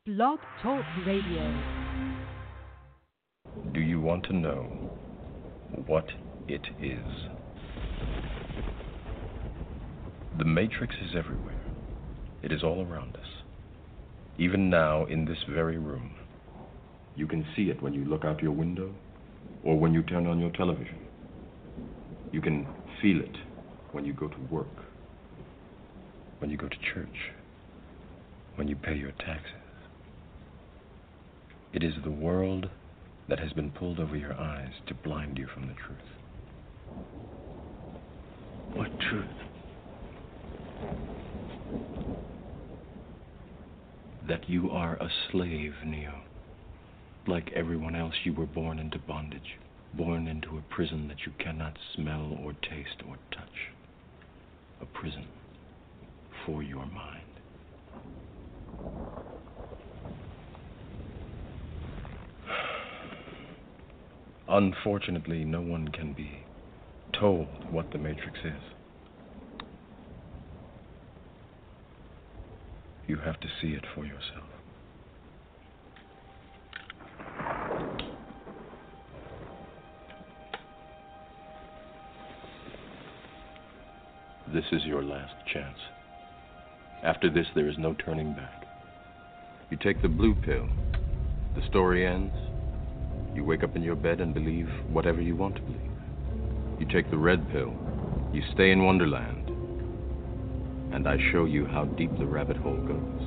Blog Talk Radio. Do you want to know what it is? The Matrix is everywhere. It is all around us. Even now, in this very room. You can see it when you look out your window or when you turn on your television. You can feel it when you go to work, when you go to church, when you pay your taxes. It is the world that has been pulled over your eyes to blind you from the truth. What truth? That you are a slave, Neo. Like everyone else, you were born into bondage, born into a prison that you cannot smell or taste or touch. A prison for your mind. Unfortunately, no one can be told what the Matrix is. You have to see it for yourself. This is your last chance. After this, there is no turning back. You take the blue pill. The story ends. You wake up in your bed and believe whatever you want to believe. You take the red pill. You stay in Wonderland. And I show you how deep the rabbit hole goes.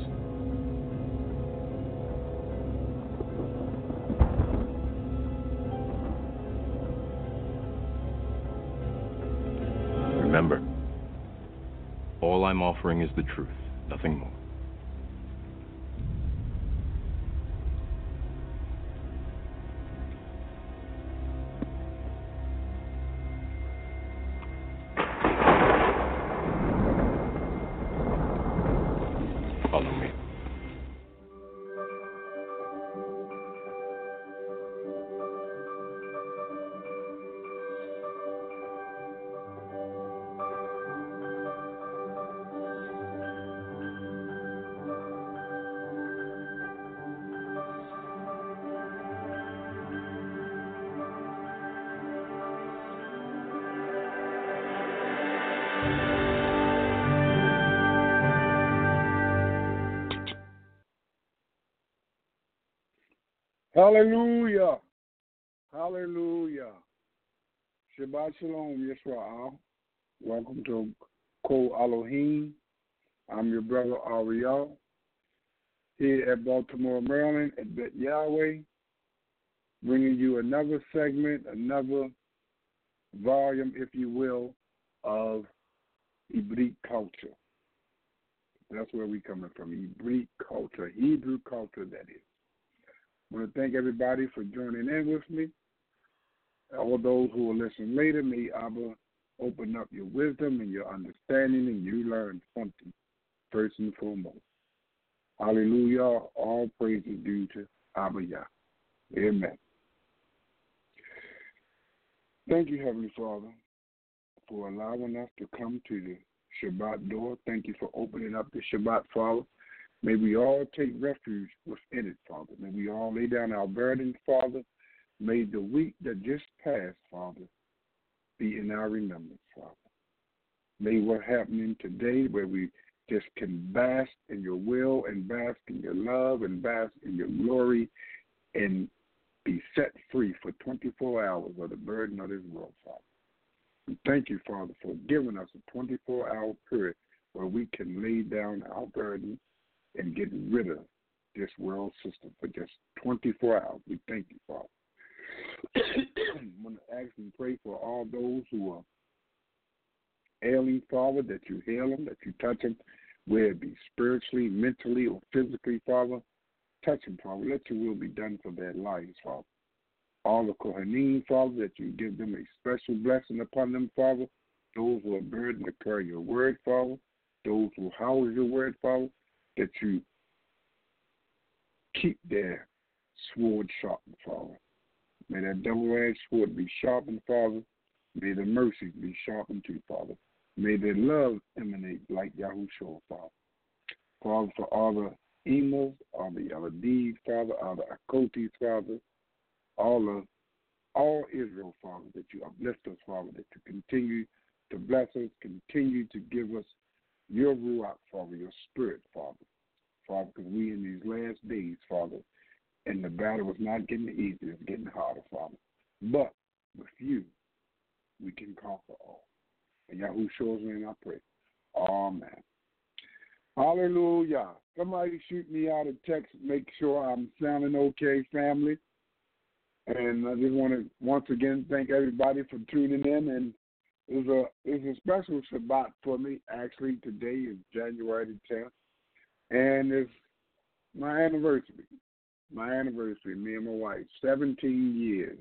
Remember, all I'm offering is the truth, nothing more. Follow me. Hallelujah. Hallelujah. Shabbat Shalom, Yisrael. Welcome to Kol Elohim. I'm your brother Ariel, here at Baltimore, Maryland, at Bet Yahweh, bringing you another segment, another volume, if you will, of Hebrew culture. That's where we're coming from, Hebrew culture, Hebrew culture, that is. I want to thank everybody for joining in with me. All those who will listen later, may Abba open up your wisdom and your understanding, and you learn something first and foremost. Hallelujah. All praise is due to Abba Yah. Amen. Thank you, Heavenly Father, for allowing us to come to the Shabbat door. Thank you for opening up the Shabbat, Father. May we all take refuge within it, Father. May we all lay down our burdens, Father. May the week that just passed, Father, be in our remembrance, Father. May what's happening today, where we just can bask in your will and bask in your love and bask in your glory and be set free for 24 hours of the burden of this world, Father. We thank you, Father, for giving us a 24-hour period where we can lay down our burden and get rid of this world system for just 24 hours. We thank you, Father. I want to ask and pray for all those who are ailing, Father, that you heal them, that you touch them, whether it be spiritually, mentally, or physically, Father. Touch them, Father. Let your will be done for their lives, Father. All the Kohanim, Father, that you give them a special blessing upon them, Father. Those who are burdened to carry your word, Father. Those who house your word, Father. That you keep their sword sharpened, Father. May that double-edged sword be sharpened, Father. May the mercy be sharpened too, Father. May their love emanate like Yahushua, Father. Father, for all the Emas, all the Yaladees, Father, all the Akotis, Father, all Israel, Father, that you uplift us, Father, that you continue to bless us, continue to give us your Ruach, Father, your Spirit, Father. Father, because we in these last days, Father, and the battle is not getting easier, it's getting harder, Father. But with you, we can conquer all. And Yahushua's name I pray. Amen. Hallelujah. Somebody shoot me out a text, make sure I'm sounding okay, family. And I just want to once again thank everybody for tuning in. And it's a special Shabbat for me. Actually, today is January the 10th. And it's my anniversary. Me and my wife. 17 years.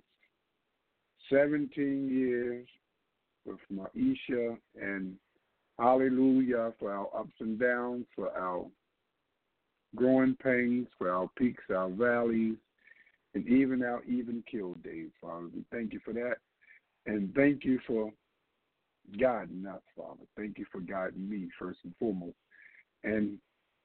17 years with Maisha, and hallelujah for our ups and downs, for our growing pains, for our peaks, our valleys, and even our even kill days, Father. We thank you for that. And thank you for guiding us, Father. Thank you for guiding me, first and foremost. And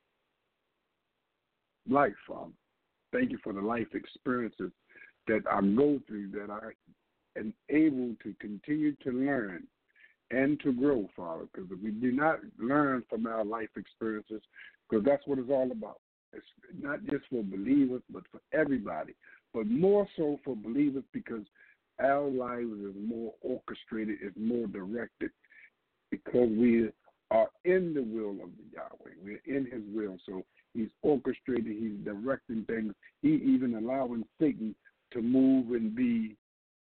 life, Father. Thank you for the life experiences that I go through, that I am able to continue to learn and to grow, Father, because if we do not learn from our life experiences, because that's what it's all about. It's not just for believers, but for everybody, but more so for believers because our lives is more orchestrated, is more directed, because we are in the will of the Yahweh. We're in his will, so he's orchestrated, he's directing things. He even allowing Satan to move and be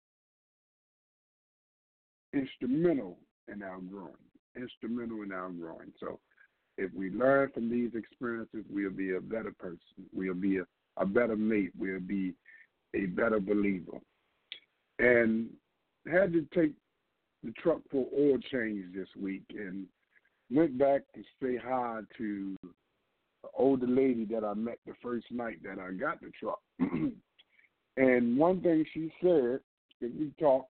instrumental in our growing. So if we learn from these experiences, we'll be a better person. We'll be a better mate. We'll be a better believer. And had to take the truck for oil change this week and went back to say hi to the older lady that I met the first night that I got the truck. And one thing she said, that we talked,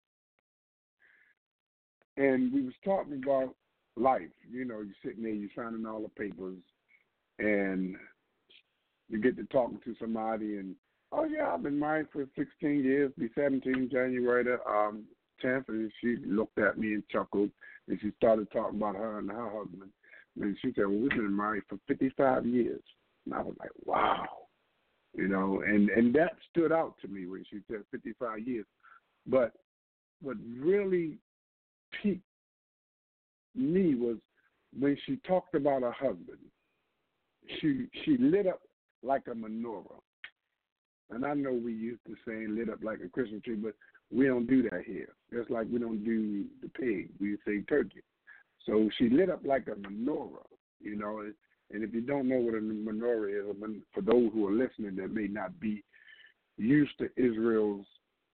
and we was talking about life. You know, you're sitting there, you're signing all the papers, and you get to talking to somebody, and, oh, yeah, I've been married for 16 years, be 17 January the 10th, and she looked at me and chuckled, and she started talking about her and her husband. And she said, well, we've been married for 55 years. And I was like, wow. You know, and that stood out to me when she said 55 years. But what really piqued me was when she talked about her husband. She lit up like a menorah. And I know we used to saying lit up like a Christmas tree, but we don't do that here. Just like we don't do the pig. We say turkey. So she lit up like a menorah, you know. And if you don't know what a menorah is, for those who are listening that may not be used to Israel's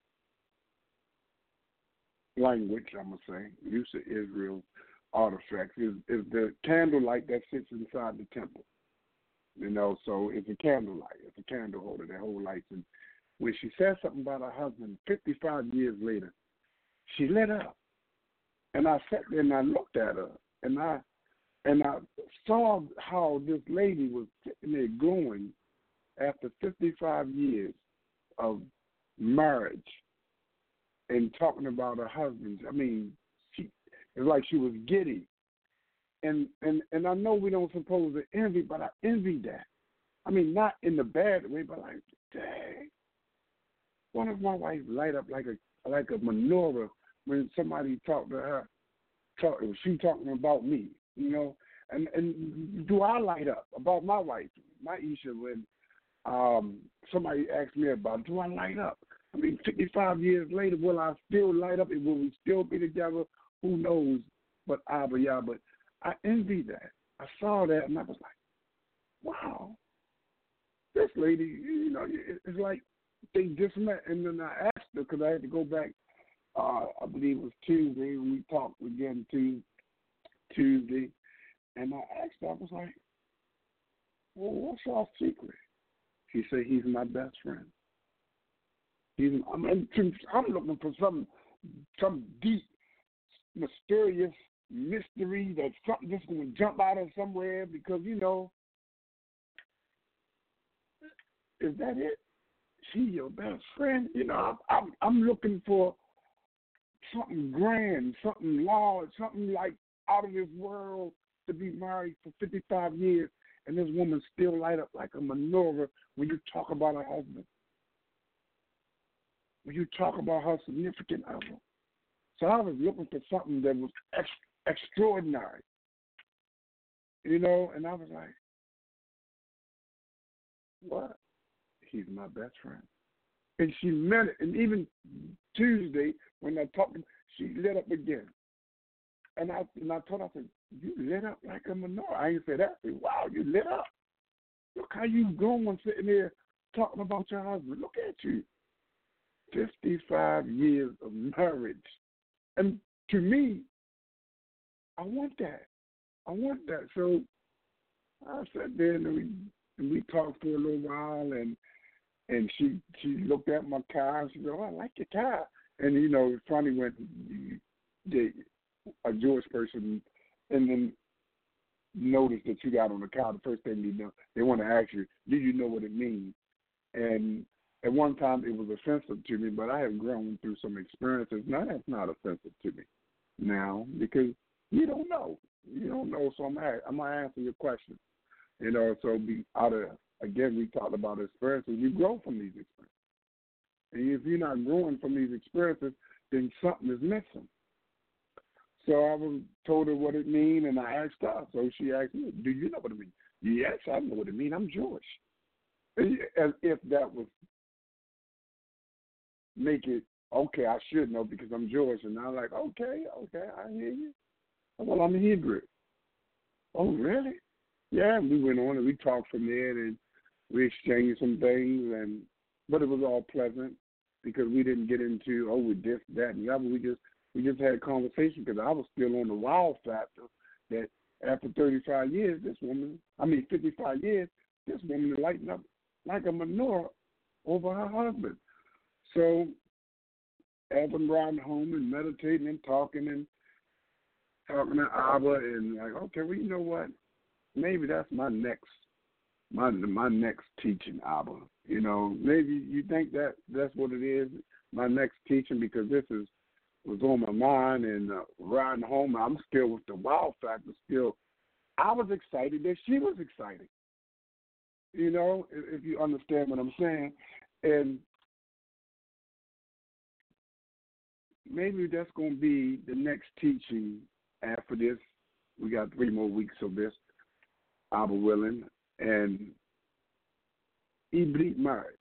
language, I'm going to say, used to Israel's artifacts, is the candlelight that sits inside the temple. You know, so it's a candlelight. It's a candle holder that holds lights. And when she said something about her husband 55 years later, she lit up. And I sat there and I looked at her, and I saw how this lady was sitting there glowing after 55 years of marriage and talking about her husband. I mean, it's like she was giddy. And I know we don't supposed to envy, but I envy that. I mean, not in the bad way, but like, dang. What if my wife light up like a menorah when somebody talked to her? She talking about me, you know? And do I light up about my wife, Maisha, when somebody asked me about it, do I light up? I mean, 55 years later, will I still light up? And will we still be together? Who knows? But I envy that. I saw that, and I was like, wow. This lady, you know, it's like they just met. And then I asked her, because I had to go back, I believe it was Tuesday, when we talked again Tuesday. And I asked her, I was like, well, what's our secret? She said, he's my best friend. I'm looking for some deep, mysterious mystery that something just going to jump out of somewhere because, you know, is that it? She your best friend? You know, I'm looking for something grand, something large, something like out of this world to be married for 55 years, and this woman still light up like a menorah when you talk about her husband, when you talk about her significant other. So I was looking for something that was extraordinary, you know, and I was like, what? He's my best friend. And she meant it. And even Tuesday, when I talked, she lit up again. And I told her, I said, you lit up like a menorah. I ain't say that. I said, wow, you lit up. Look how you going sitting there talking about your husband. Look at you. 55 years of marriage. And to me, I want that. I want that. So I sat there and we talked for a little while, and she looked at my car and she said, oh, I like your car. And, you know, it's funny when a Jewish person and then notice that you got on the car, the first thing they want to ask you, do you know what it means? And at one time it was offensive to me, but I have grown through some experiences. Now that's not offensive to me now because you don't know. You don't know, so I'm going to answer your question. You know, so again, we talked about experiences. We grow from these experiences. And if you're not growing from these experiences, then something is missing. So I was told her what it means, and I asked her. So she asked me, do you know what it means? Yes, I know what it means. I'm Jewish. As if that would make it, okay, I should know because I'm Jewish. And I'm like, okay, I hear you. Well, I'm a Hebrew. Oh, really? Yeah, and we went on and we talked from there and we exchanged some things, but it was all pleasant because we didn't get into, with this, that, and the other. We just had a conversation because I was still on the wow factor that after 55 years, 55 years, this woman is lighting up like a menorah over her husband. So as I'm riding home and meditating and talking to Abba and like, okay, well, you know what? Maybe that's my next teaching, Abba. You know, maybe you think that's what it is, my next teaching, because this was on my mind and riding home. I'm still with the wow factor. Still, I was excited that she was excited. You know, if you understand what I'm saying, and maybe that's going to be the next teaching after this. We got 3 more weeks of this, Abba willing, and Hebrew marriage,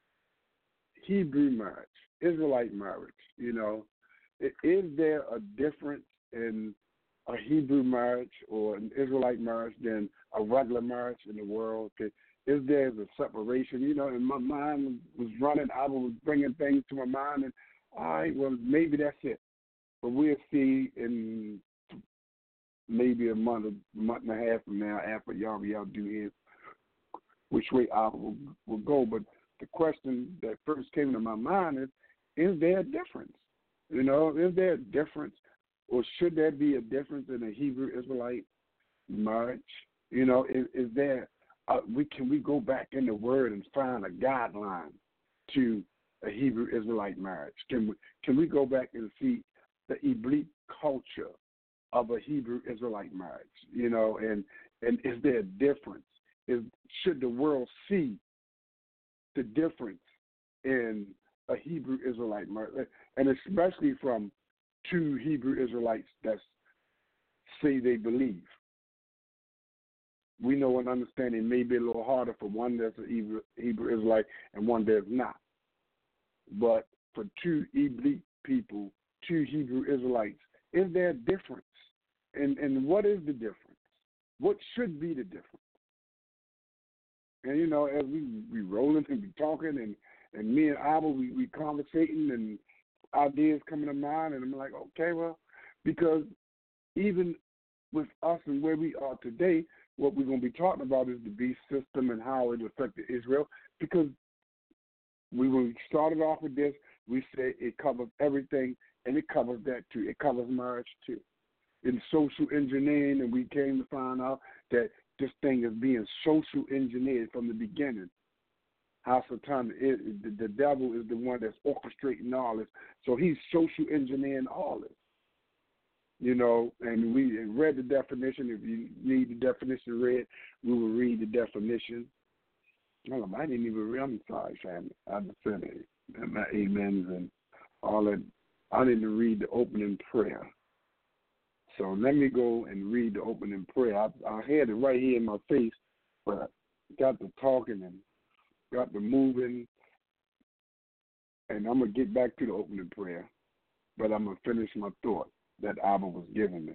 Israelite marriage. You know, is there a difference in a Hebrew marriage or an Israelite marriage than a regular marriage in the world? Is there a separation? You know, and my mind was running. I was bringing things to my mind, and all right, well, maybe that's it. But we'll see in maybe a month and a half from now after y'all do his, which way I will go. But the question that first came to my mind is there a difference? You know, is there a difference, or should there be a difference in a Hebrew Israelite marriage? You know, is there? Can we go back in the Word and find a guideline to a Hebrew Israelite marriage? Can we go back and see the elite culture of a Hebrew Israelite marriage? You know, and is there a difference? Should the world see the difference in a Hebrew Israelite marriage, and especially from 2 Hebrew Israelites that say they believe? We know and understand it may be a little harder for one that's a Hebrew Israelite and one that's not. But for 2 elite people, 2 Hebrew Israelites, is there a difference? And what is the difference? What should be the difference? And, you know, as we rolling and we talking and me and Abba, we conversating and ideas coming to mind, and I'm like, okay, well, because even with us and where we are today, what we're going to be talking about is the beast system and how it affected Israel, because when we started off with this, we said it covers everything, and it covers that too. It covers marriage too. In social engineering, and we came to find out that this thing is being social engineered from the beginning. how Satan is, the devil is the one that's orchestrating all this. So he's social engineering all this. And we read the definition. If you need the definition read, we will read the definition. I didn't even read. I'm sorry, family. I just said it. My amens and all that. I didn't read the opening prayer. So let me go and read the opening prayer. I had it right here in my face, but I got to talking and got to moving, and I'm going to get back to the opening prayer, but I'm going to finish my thought that Abba was giving me.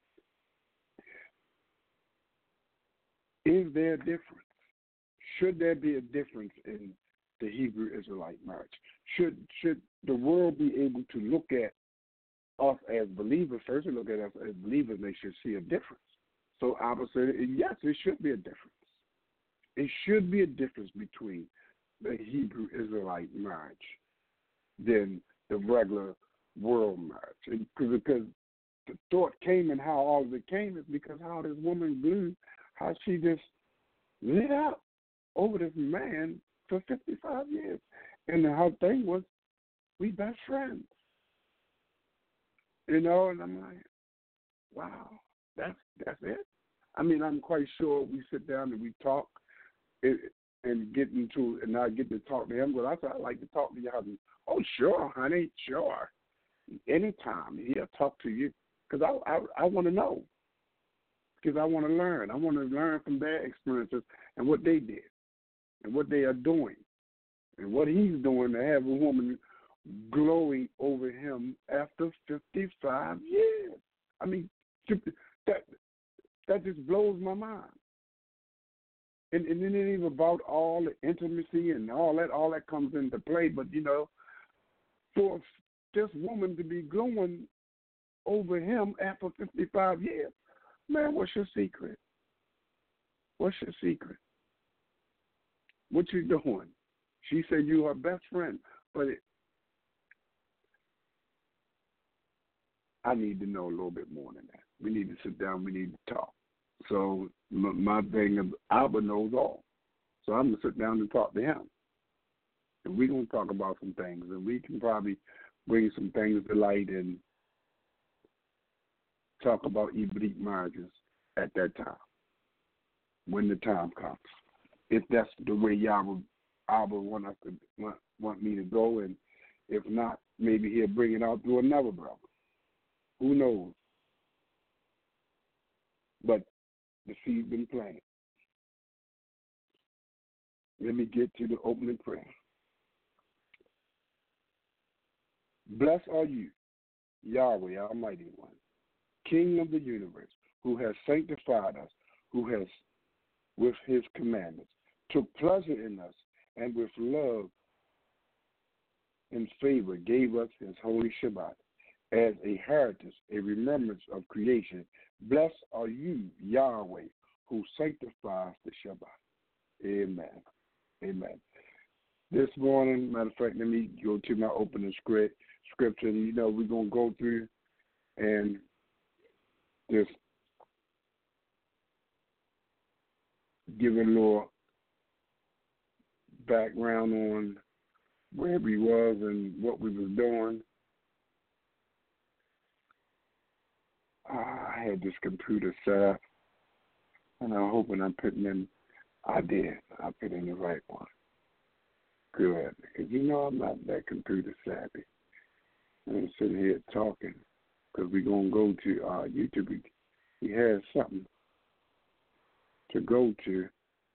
Is there a difference? Should there be a difference in the Hebrew Israelite marriage? Should the world be able to look at us as believers? First, look at us as believers, they should see a difference. So Abba said, yes, there should be a difference. It should be a difference between the Hebrew Israelite marriage than the regular world marriage. Because the thought came and how all of it came is because how this woman grew, how she just lit out over this man for 55 years. And her thing was, we best friends. And I'm like, wow, that's it? I mean, I'm quite sure we sit down and we talk and get into, and I get to talk to him, but I said, I'd like to talk to your husband. Oh, sure, honey, sure. Anytime he'll talk to you, because I want to know, because I want to learn. I want to learn from their experiences and what they did and what they are doing and what he's doing to have a woman glowing over him after 55 years. I mean, that just blows my mind. And it ain't even about all the intimacy and all that comes into play. But, for this woman to be glowing over him after 55 years, man, what's your secret? What's your secret? What you doing? She said you her best friend, but I need to know a little bit more than that. We need to sit down. We need to talk. So my thing is, Abba knows all. So I'm going to sit down and talk to him. And we're going to talk about some things. And we can probably bring some things to light and talk about Ibrit marriages at that time, when the time comes. If that's the way Abba want me to go. And if not, maybe he'll bring it out through another brother. Who knows? But the seed's been planted. Let me get to the opening prayer. Blessed are you, Yahweh, Almighty One, King of the universe, who has sanctified us, who has, with his commandments, took pleasure in us, and with love and favor gave us his holy Shabbat as a heritage, a remembrance of creation. Blessed are you, Yahweh, who sanctifies the Shabbat. Amen. Amen. This morning, matter of fact, let me go to my opening scripture. And, we're going to go through and just give a little background on where we was and what we was doing. I had this computer set up, and I'm hoping I'm putting in. I did. I put in the right one. Good, because I'm not that computer savvy. I'm sitting here talking because we're gonna go to YouTube. He has something to go to.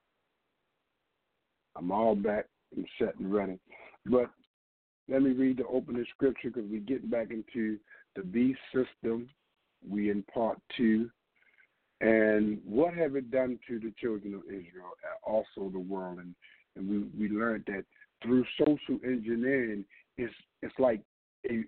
I'm all back and set and ready, but let me read the opening scripture because we're getting back into the beast system. We in part 2. And what have it done to the children of Israel, also the world? And we learned that through social engineering, it's like a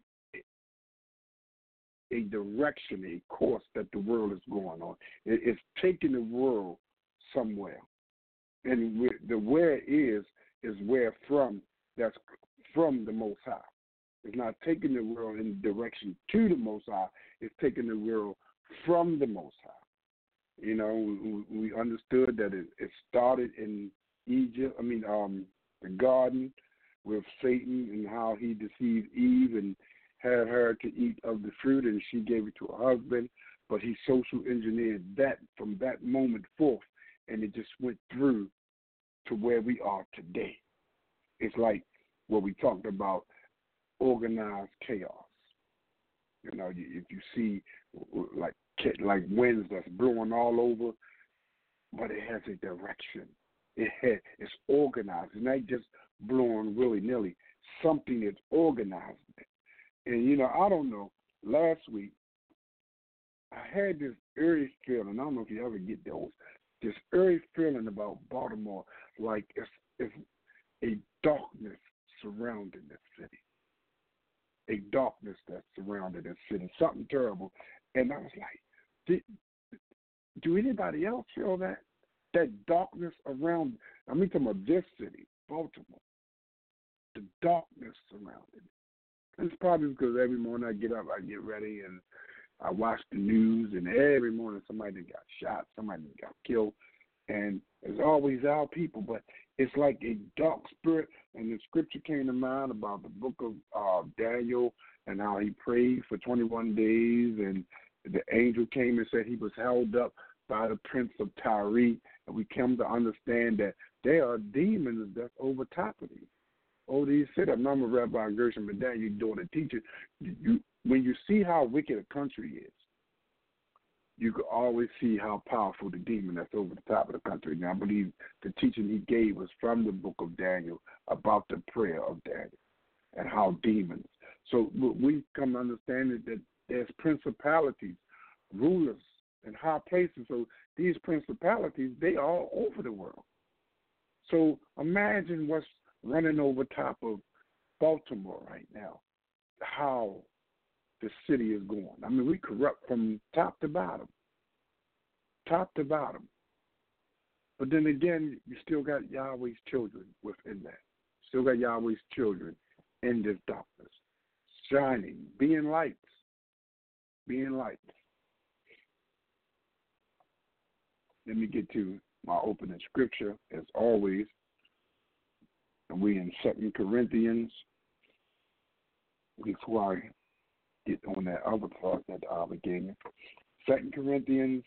direction, a course that the world is going on. It's taking the world somewhere. And the where is where from, that's from the Most High. It's not taking the world in direction to the Most High. It's taking the world from the Most High. We understood that it started in Egypt. the garden with Satan and how he deceived Eve and had her to eat of the fruit, and she gave it to her husband. But he social engineered that from that moment forth, and it just went through to where we are today. It's like what we talked about, organized chaos. You know, if you see like winds that's blowing all over, but it has a direction. It's organized. It's not just blowing willy-nilly. Something is organized. And, you know, I don't know, last week I had this eerie feeling. I don't know if you ever get those. This eerie feeling about Baltimore, like it's a darkness surrounding this city. A darkness that's surrounding this city. Something terrible. And I was like, do anybody else feel that? That darkness around, I mean, talking about this city, Baltimore. The darkness surrounding it. It's probably because every morning I get up, I get ready, and I watch the news, and every morning somebody got shot, somebody got killed, and it's always our people, but it's like a dark spirit, and the scripture came to mind about the book of Daniel and how he prayed for 21 days, and the angel came and said he was held up by the prince of Tyre, and we come to understand that there are demons that's over top of these. Oh, these sit up. Remember Rabbi Gershom, but then you're doing a teacher. When you see how wicked a country is, you can always see how powerful the demon that's over the top of the country. Now, I believe the teaching he gave was from the book of Daniel about the prayer of Daniel and how demons. So we come to understand that there's principalities, rulers, and high places. So these principalities, they are all over the world. So imagine what's running over top of Baltimore right now, how the city is going. I mean, we corrupt from top to bottom. Top to bottom. But then again, you still got Yahweh's children within that. Still got Yahweh's children in this darkness, shining, being lights. Being lights. Let me get to my opening scripture, as always. And we in 2 Corinthians, before I get on that other part that I began. 2 Corinthians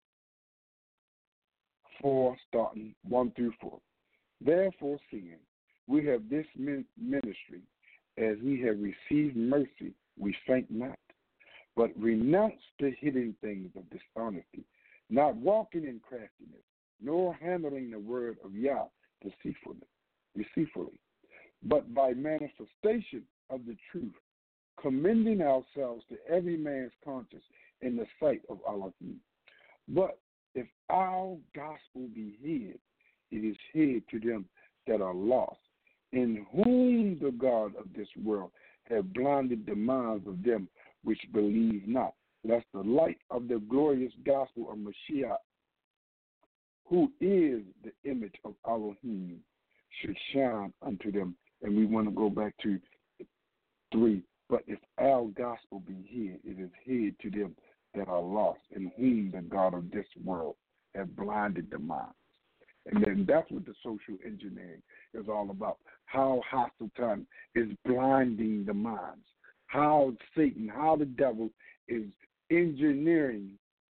4, starting 1 through 4. Therefore, seeing we have this ministry, as we have received mercy, we faint not, but renounce the hidden things of dishonesty, not walking in craftiness, nor handling the word of Yah deceitfully, but by manifestation of the truth, commending ourselves to every man's conscience in the sight of Elohim. But if our gospel be hid, it is hid to them that are lost, in whom the God of this world have blinded the minds of them which believe not, lest the light of the glorious gospel of Mashiach, who is the image of Elohim, should shine unto them. And we want to go back to 3. But if our gospel be hid, it is hid to them that are lost, in whom the God of this world have blinded the minds. And then that's what the social engineering is all about. How hostile time is blinding the minds. How Satan, how the devil is engineering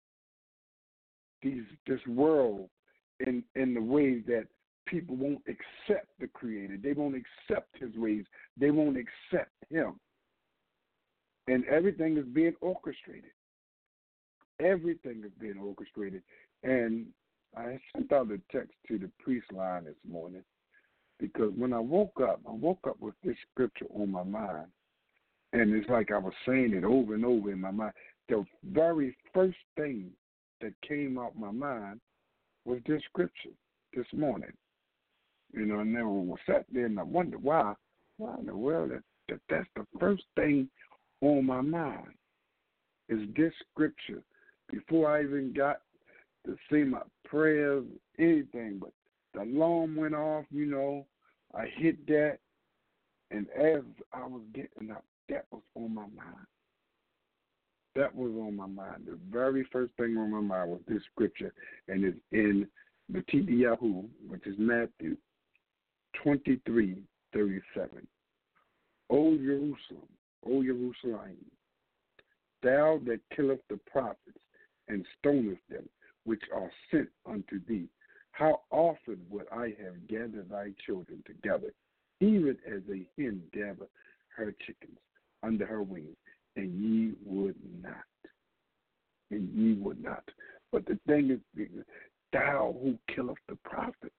this world in the ways that people won't accept the Creator. They won't accept His ways. They won't accept Him. And everything is being orchestrated. Everything is being orchestrated. And I sent out a text to the priest line this morning because when I woke up with this scripture on my mind. And it's like I was saying it over and over in my mind. The very first thing that came out my mind was this scripture this morning. You know, and then I sat there and I wondered why in the world that's the first thing on my mind is this scripture. Before I even got to say my prayers, anything, but the alarm went off, you know, I hit that, and as I was getting up, that was on my mind. That was on my mind. The very first thing on my mind was this scripture, and it's in the Tdiyahu, which is Matthew 23:37. O Jerusalem, thou that killest the prophets and stonest them which are sent unto thee, how often would I have gathered thy children together, even as a hen gathereth her chickens under her wings, and ye would not. And ye would not. But the thing is, thou who killest the prophets,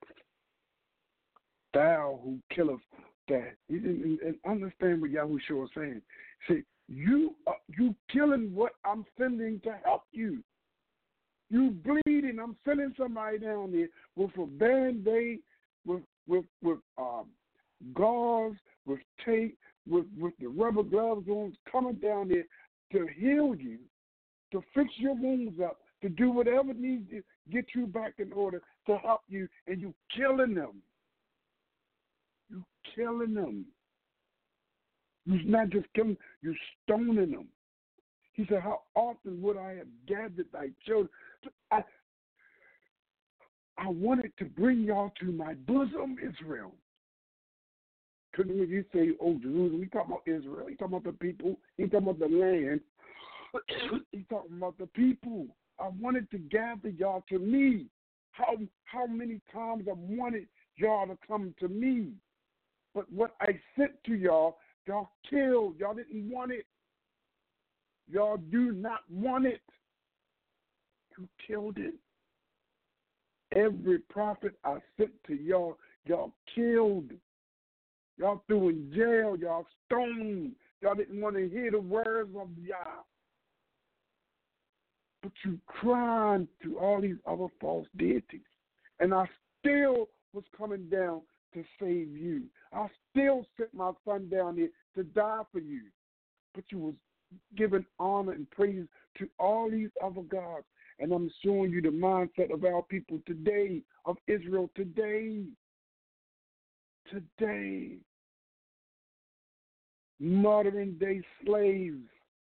thou who killest that. And understand what Yahushua is saying. See, you killing what I'm sending to help you. You bleeding. I'm sending somebody down there with a Band-Aid, with gauze, with tape, with the rubber gloves on, coming down there to heal you, to fix your wounds up, to do whatever needs to get you back in order, to help you, and you killing them. You killing them. You're not just killing, you stoning them. He said, how often would I have gathered thy children? I wanted to bring y'all to my bosom, Israel. Because when you say, oh, Jerusalem, he's talking about Israel. He's talking about the people. He's talking about the land. He's talking about the people. I wanted to gather y'all to me. How many times I wanted y'all to come to me. But what I sent to y'all, y'all killed. Y'all didn't want it. Y'all do not want it. You killed it. Every prophet I sent to y'all, y'all killed. Y'all threw in jail. Y'all stoned. Y'all didn't want to hear the words of Yah. But you cried to all these other false deities. And I still was coming down to save you. I still sent my son down there to die for you. But you was giving honor and praise to all these other gods. And I'm showing you the mindset of our people today, of Israel today. Today. Modern day slaves.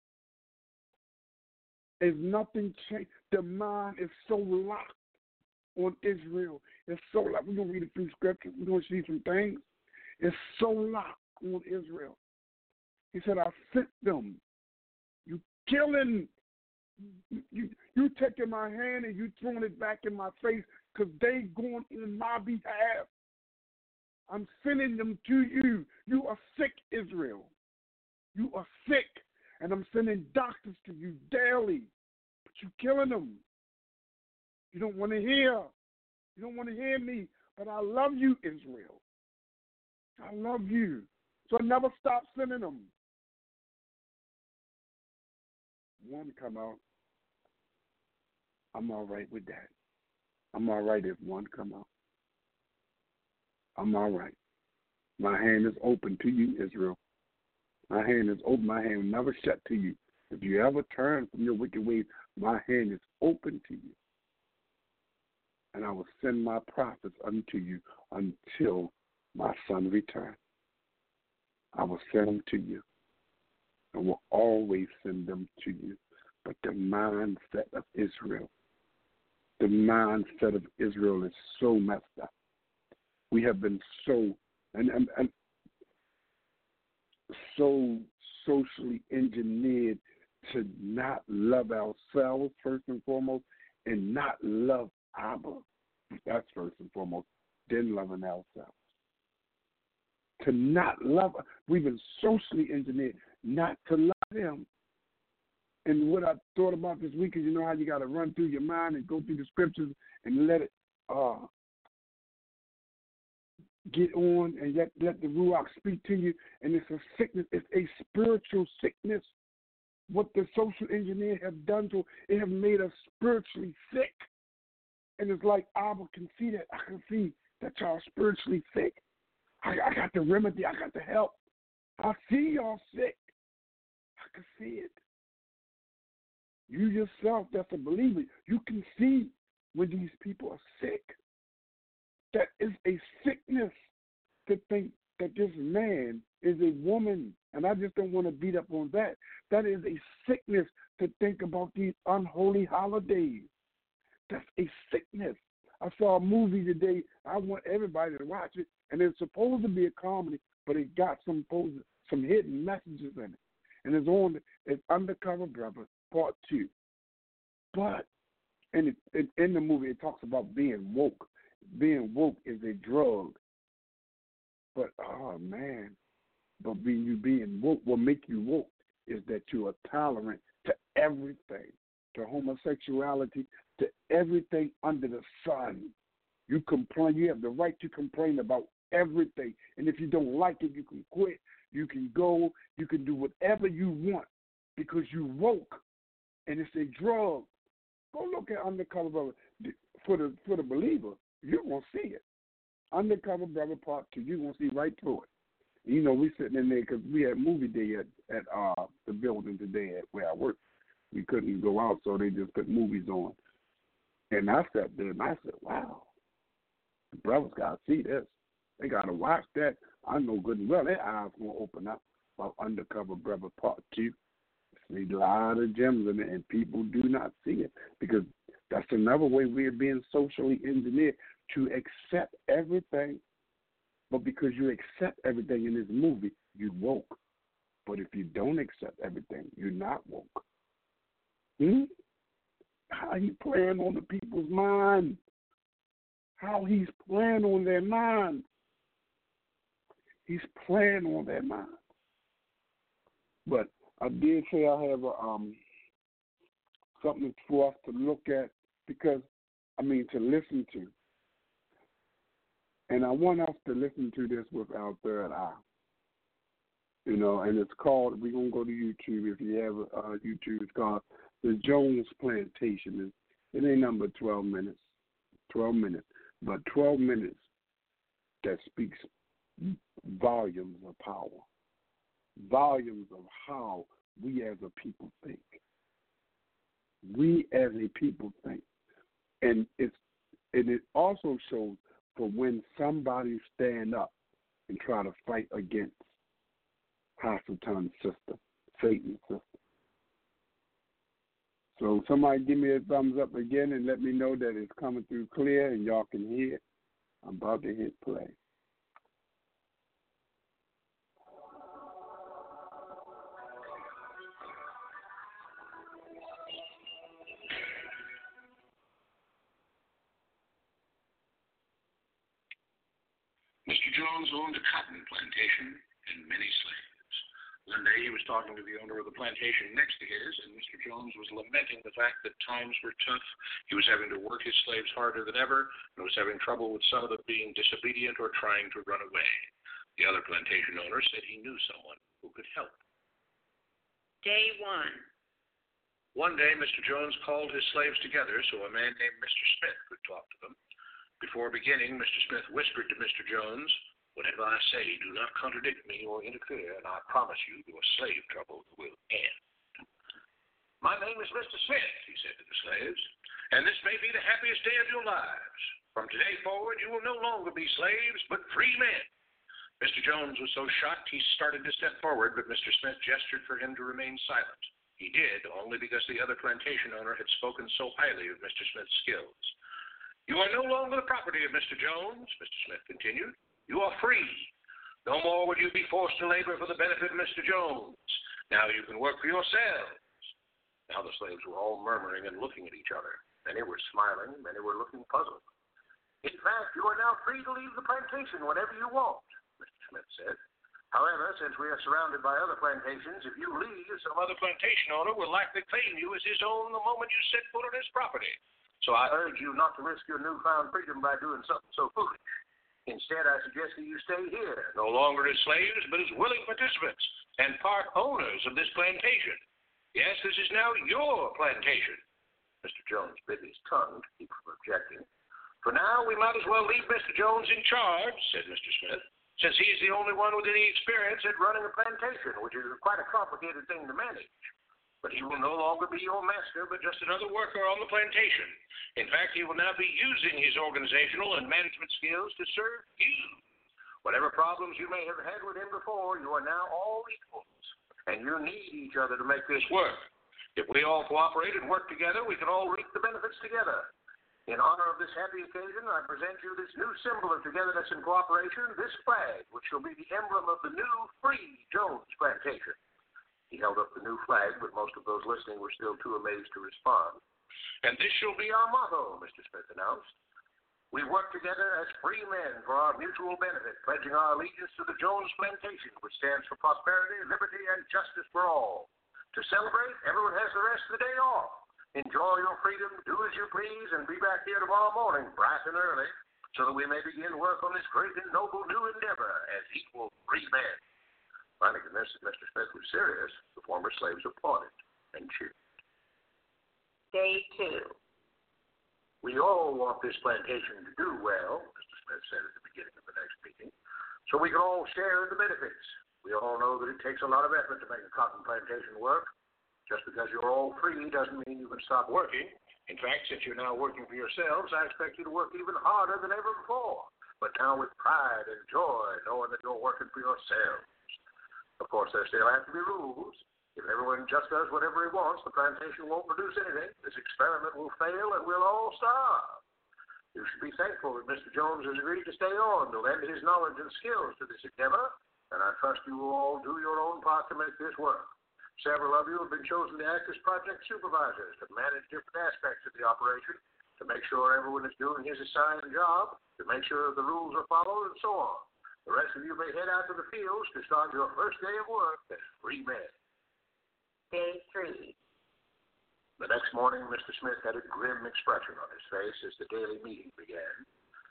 There's nothing changed. The mind is so locked on Israel. It's so locked. We're going to read a few scriptures. We're going to see some things. It's so locked on Israel. He said, I sent them. You killing. You taking my hand and you throwing it back in my face because they going on my behalf. I'm sending them to you. You are sick, Israel. You are sick. And I'm sending doctors to you daily. But you're killing them. You don't want to hear. You don't want to hear me. But I love you, Israel. I love you. So I never stop sending them. One come out. I'm all right with that. I'm all right if one come out. I'm all right. My hand is open to you, Israel. My hand is open. My hand will never shut to you. If you ever turn from your wicked ways, my hand is open to you. And I will send my prophets unto you until my son return. I will send them to you. I will always send them to you. But the mindset of Israel is so messed up. We have been so so socially engineered to not love ourselves first and foremost, and not love Abba. That's first and foremost. Then loving ourselves. To not love, we've been socially engineered not to love Him. And what I thought about this week is, you know how you got to run through your mind and go through the scriptures and let it get on and let the Ruach speak to you. And it's a sickness. It's a spiritual sickness. What the social engineer have done to it have made us spiritually sick. And it's like Abba can see that. I can see that y'all spiritually sick. I got the remedy. I got the help. I see y'all sick. I can see it. You yourself, that's a believer, you can see when these people are sick. That is a sickness to think that this man is a woman. And I just don't want to beat up on that. That is a sickness to think about these unholy holidays. That's a sickness. I saw a movie today. I want everybody to watch it, and it's supposed to be a comedy, but it got some hidden messages in it. And it's Undercover Brother Part 2. But in the movie, it talks about being woke. Being woke is a drug. But, oh, man, but being woke, what make you woke is that you are tolerant to everything, to homosexuality, to everything under the sun. You complain. You have the right to complain about everything. And if you don't like it, you can quit. You can go. You can do whatever you want because you woke. And it's a drug. Go look at Undercover Brother. For the believer, you're going to see it. Undercover Brother Part 2, you're going to see right through it. You know, we sitting in there because we had movie day at the building today at where I work. We couldn't go out, so they just put movies on. And I sat there and I said, wow, the brothers got to see this. They got to watch that. I know good and well their eyes going to open up about Undercover Brother Part 2. See a lot of gems in it, and people do not see it because that's another way we're being socially engineered to accept everything. But because you accept everything in this movie, you woke. But if you don't accept everything, you're not woke. How he playing on the people's mind? How he's playing on their minds? He's playing on their minds. But I did say I have something for us to look at to listen to. And I want us to listen to this with our third eye. You know, and it's called, we're going to go to YouTube. If you have YouTube, it's called The Jones Plantation. It ain't number 12 minutes. 12 minutes. But 12 minutes that speaks volumes of power. Volumes of how we as a people think. We as a people think. And it also shows for when somebody stand up and try to fight against Hassatan's system, Satan's system. So somebody give me a thumbs up again and let me know that it's coming through clear and y'all can hear it. I'm about to hit play. Mr. Jones owned a cotton plantation and many slaves. One day he was talking to the owner of the plantation next to his, and Mr. Jones was lamenting the fact that times were tough. He was having to work his slaves harder than ever, and was having trouble with some of them being disobedient or trying to run away. The other plantation owner said he knew someone who could help. Day one. One day, Mr. Jones called his slaves together so a man named Mr. Smith could talk to them. Before beginning, Mr. Smith whispered to Mr. Jones, "Whatever I say, do not contradict me or interfere, and I promise you your slave trouble will end." "My name is Mr. Smith," he said to the slaves, "and this may be the happiest day of your lives. From today forward, you will no longer be slaves, but free men." Mr. Jones was so shocked he started to step forward, but Mr. Smith gestured for him to remain silent. He did, only because the other plantation owner had spoken so highly of Mr. Smith's skills. "You are no longer the property of Mr. Jones," Mr. Smith continued. "You are free. No more will you be forced to labor for the benefit of Mr. Jones. Now you can work for yourselves." Now the slaves were all murmuring and looking at each other. Many were smiling, many were looking puzzled. "In fact, you are now free to leave the plantation whenever you want," Mr. Smith said. "However, since we are surrounded by other plantations, if you leave, some other plantation owner will likely claim you as his own the moment you set foot on his property. So I urge you not to risk your newfound freedom by doing something so foolish. Instead, I suggest that you stay here, no longer as slaves, but as willing participants and part owners of this plantation. Yes, this is now your plantation." Mr. Jones bit his tongue to keep from objecting. "For now, we might as well leave Mr. Jones in charge," said Mr. Smith, "since he is the only one with any experience at running a plantation, which is quite a complicated thing to manage. But he will no longer be your master, but just another worker on the plantation. In fact, he will now be using his organizational and management skills to serve you. Whatever problems you may have had with him before, you are now all equals, and you need each other to make this work. If we all cooperate and work together, we can all reap the benefits together. In honor of this happy occasion, I present you this new symbol of togetherness and cooperation, this flag, which shall be the emblem of the new Free Jones Plantation. He held up the new flag, but most of those listening were still too amazed to respond. And this shall be our motto, Mr. Smith announced. We work together as free men for our mutual benefit, pledging our allegiance to the Jones Plantation, which stands for prosperity, liberty, and justice for all. To celebrate, everyone has the rest of the day off. Enjoy your freedom, do as you please, and be back here tomorrow morning, bright and early, so that we may begin work on this great and noble new endeavor as equal free men. Finally convinced that Mr. Smith was serious, the former slaves applauded and cheered. Day 2. We all want this plantation to do well, Mr. Smith said at the beginning of the next meeting, so we can all share in the benefits. We all know that it takes a lot of effort to make a cotton plantation work. Just because you're all free doesn't mean you can stop working. In fact, since you're now working for yourselves, I expect you to work even harder than ever before, but now with pride and joy, knowing that you're working for yourselves. Of course, there still have to be rules. If everyone just does whatever he wants, the plantation won't produce anything. This experiment will fail, and we'll all starve. You should be thankful that Mr. Jones has agreed to stay on to lend his knowledge and skills to this endeavor, and I trust you will all do your own part to make this work. Several of you have been chosen to act as project supervisors to manage different aspects of the operation, to make sure everyone is doing his assigned job, to make sure the rules are followed, and so on. The rest of you may head out to the fields to start your first day of work as free men. Day 3. The next morning, Mr. Smith had a grim expression on his face as the daily meeting began.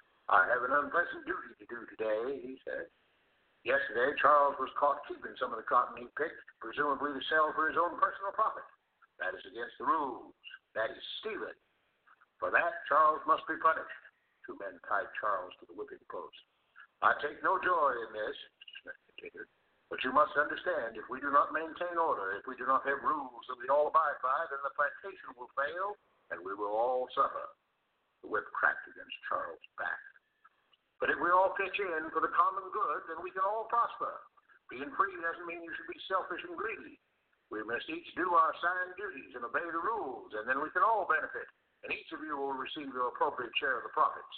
I have an unpleasant duty to do today, he said. Yesterday, Charles was caught keeping some of the cotton he picked, presumably to sell for his own personal profit. That is against the rules. That is stealing. For that, Charles must be punished. 2 men tied Charles to the whipping post. I take no joy in this, Mr. Smith continued, but you must understand, if we do not maintain order, if we do not have rules that we all abide by, then the plantation will fail, and we will all suffer. The whip cracked against Charles' back. But if we all pitch in for the common good, then we can all prosper. Being free doesn't mean you should be selfish and greedy. We must each do our assigned duties and obey the rules, and then we can all benefit, and each of you will receive your appropriate share of the profits.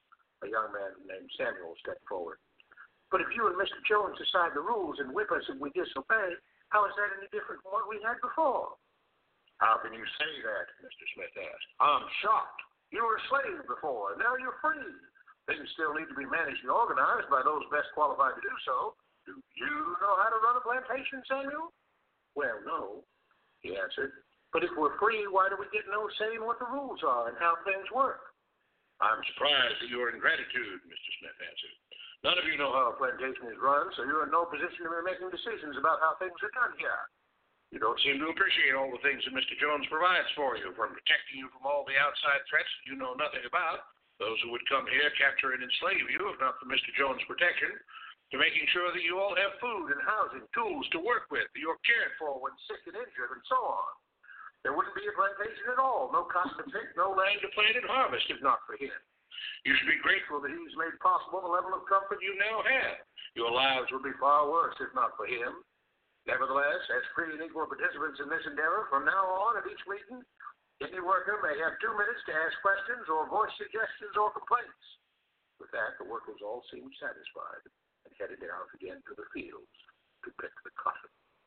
A young man named Samuel stepped forward. But if you and Mr. Jones decide the rules and whip us if we disobey, how is that any different from what we had before? How can you say that? Mr. Smith asked. I'm shocked. You were a slave before, and now you're free. Things still need to be managed and organized by those best qualified to do so. Do you know how to run a plantation, Samuel? Well, no, he answered. But if we're free, why do we get no say in what the rules are and how things work? I'm surprised at your ingratitude, Mr. Smith answered. None of you know how a plantation is run, so you're in no position to be making decisions about how things are done here. You don't seem to appreciate all the things that Mr. Jones provides for you, from protecting you from all the outside threats you know nothing about, those who would come here, capture and enslave you, if not for Mr. Jones' protection, to making sure that you all have food and housing, tools to work with, that you're cared for when sick and injured, and so on. There wouldn't be a plantation at all, no cotton to pick, no land to plant and harvest, if not for him. You should be grateful that he's made possible the level of comfort you now have. Your lives would be far worse if not for him. Nevertheless, as free and equal participants in this endeavor, from now on at each meeting, any worker may have 2 minutes to ask questions or voice suggestions or complaints. With that, the workers all seemed satisfied and headed out again to the fields to pick the cotton.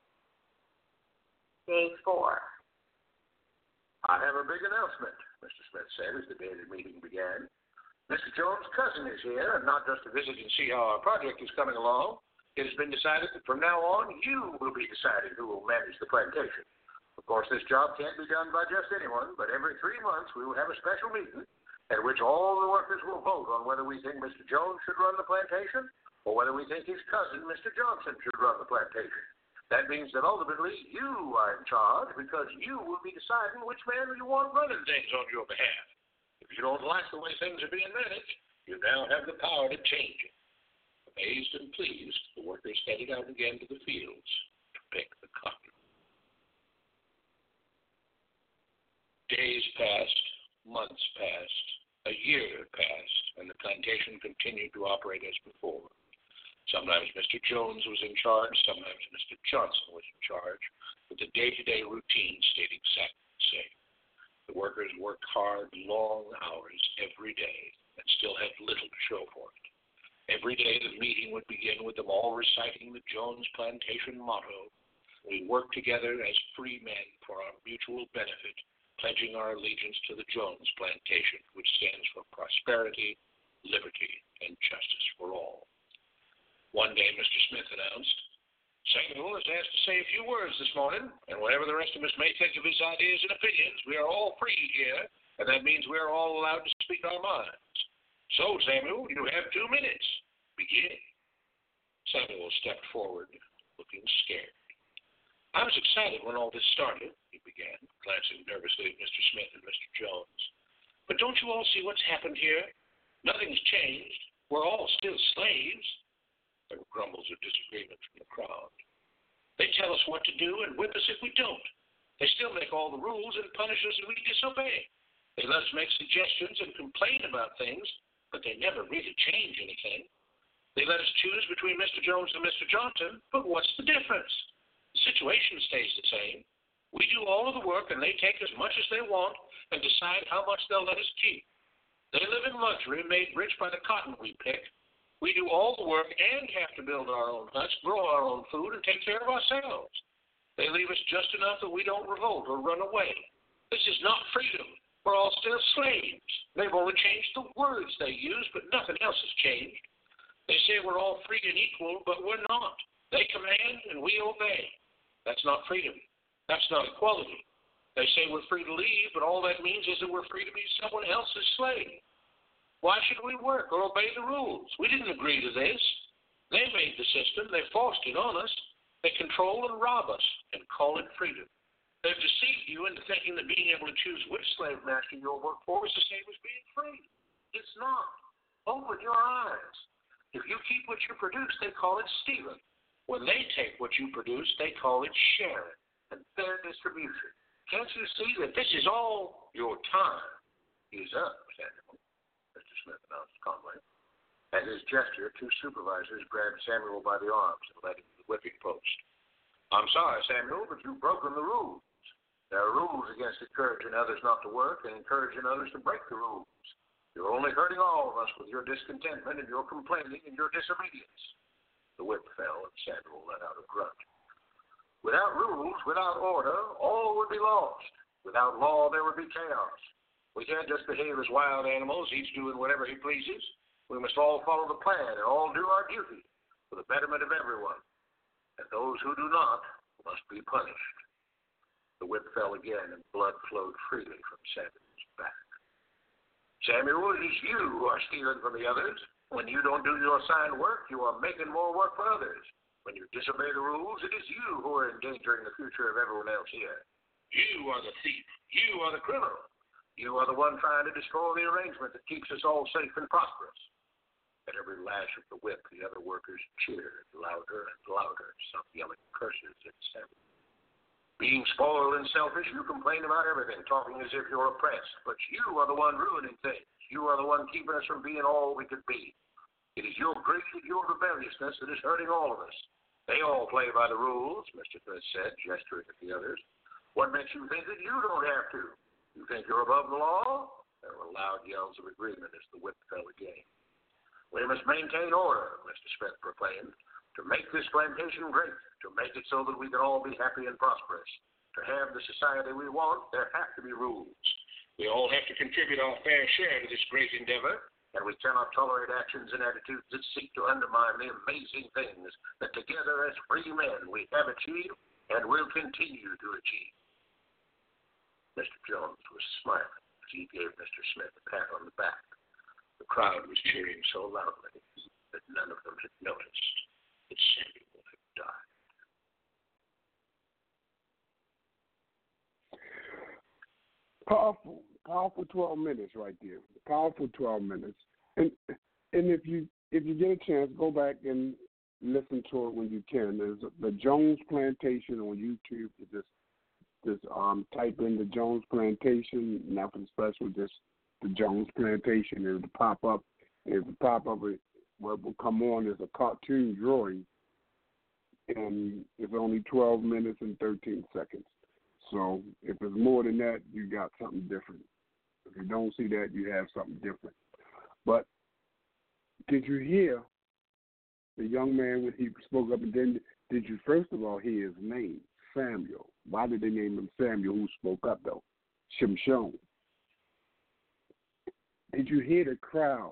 Day 4. I have a big announcement, Mr. Smith said as the daily meeting began. Mr. Jones' cousin is here, and not just to visit and see how our project is coming along. It has been decided that from now on, you will be deciding who will manage the plantation. Of course, this job can't be done by just anyone, but every 3 months we will have a special meeting at which all the workers will vote on whether we think Mr. Jones should run the plantation or whether we think his cousin, Mr. Johnson, should run the plantation. That means that ultimately you are in charge because you will be deciding which man you want running things on your behalf. If you don't like the way things are being managed, you now have the power to change it. Amazed and pleased, the workers headed out again to the fields to pick the cotton. Days passed, months passed, a year passed, and the plantation continued to operate as before. Sometimes Mr. Jones was in charge, sometimes Mr. Johnson was in charge, but the day-to-day routine stayed exactly the same. The workers worked hard, long hours every day and still had little to show for it. Every day the meeting would begin with them all reciting the Jones Plantation motto, "We work together as free men for our mutual benefit, pledging our allegiance to the Jones Plantation, which stands for prosperity, liberty, and justice for all." One day Mr. Smith announced, "Samuel is asked to say a few words this morning, and whatever the rest of us may think of his ideas and opinions, we are all free here, and that means we are all allowed to speak our minds. So, Samuel, you have 2 minutes. Begin." Samuel stepped forward, looking scared. "I was excited when all this started," he began, glancing nervously at Mr. Smith and Mr. Jones. "But don't you all see what's happened here? Nothing's changed. We're all still slaves." There were grumbles of disagreement from the crowd. "They tell us what to do and whip us if we don't. They still make all the rules and punish us if we disobey. They let us make suggestions and complain about things, but they never really change anything. They let us choose between Mr. Jones and Mr. Johnson, but what's the difference? The situation stays the same. We do all of the work, and they take as much as they want and decide how much they'll let us keep. They live in luxury, made rich by the cotton we pick. We do all the work and have to build our own huts, grow our own food, and take care of ourselves. They leave us just enough that we don't revolt or run away. This is not freedom. We're all still slaves. They've only changed the words they use, but nothing else has changed. They say we're all free and equal, but we're not. They command and we obey. That's not freedom. That's not equality. They say we're free to leave, but all that means is that we're free to be someone else's slave. Why should we work or obey the rules? We didn't agree to this. They made the system. They forced it on us. They control and rob us and call it freedom. They've deceived you into thinking that being able to choose which slave master you'll work for is the same as being free. It's not. Open your eyes. If you keep what you produce, they call it stealing. When they take what you produce, they call it sharing and fair distribution. Can't you see that this is all your time is up, Samuel? Mr. Smith announced calmly. At his gesture, 2 supervisors grabbed Samuel by the arms and led him to the whipping post. "I'm sorry, Samuel, but you've broken the rules. There are rules against encouraging others not to work and encouraging others to break the rules. You're only hurting all of us with your discontentment and your complaining and your disobedience." The whip fell and Samuel let out a grunt. "Without rules, without order, all would be lost. Without law, there would be chaos. We can't just behave as wild animals, each doing whatever he pleases. We must all follow the plan and all do our duty for the betterment of everyone. And those who do not must be punished." The whip fell again and blood flowed freely from Samuel's back. "Samuel, it is you who are stealing from the others. When you don't do your assigned work, you are making more work for others. When you disobey the rules, it is you who are endangering the future of everyone else here. You are the thief. You are the criminal. You are the one trying to destroy the arrangement that keeps us all safe and prosperous." At every lash of the whip, the other workers cheered louder and louder, some yelling curses at Samuel. "Being spoiled and selfish, you complain about everything, talking as if you're oppressed. But you are the one ruining things. You are the one keeping us from being all we could be. It is your greed, your rebelliousness that is hurting all of us. They all play by the rules," Mr. Smith said, gesturing at the others. "What makes you think that you don't have to? You think you're above the law?" There were loud yells of agreement as the whip fell again. "We must maintain order," Mr. Smith proclaimed, "to make this plantation great, to make it so that we can all be happy and prosperous. To have the society we want, there have to be rules. We all have to contribute our fair share to this great endeavor, and we cannot tolerate actions and attitudes that seek to undermine the amazing things that together as free men we have achieved and will continue to achieve." Mr. Jones was smiling as he gave Mr. Smith a pat on the back. The crowd was cheering so loudly that none of them had noticed that Samuel had died. Powerful 12 minutes right there. Powerful 12 minutes. And if you get a chance, go back and listen to it when you can. There's the Jones Plantation on YouTube. You just type in the Jones Plantation, nothing special, just the Jones Plantation. It'll pop up. It'll pop up. What will come on is a cartoon drawing, and it's only 12 minutes and 13 seconds. So if it's more than that, you got something different. If you don't see that, you have something different. But did you hear the young man when he spoke up? And then did you first of all hear his name, Samuel? Why did they name him Samuel? Who spoke up though? Shimshon. Did you hear the crowd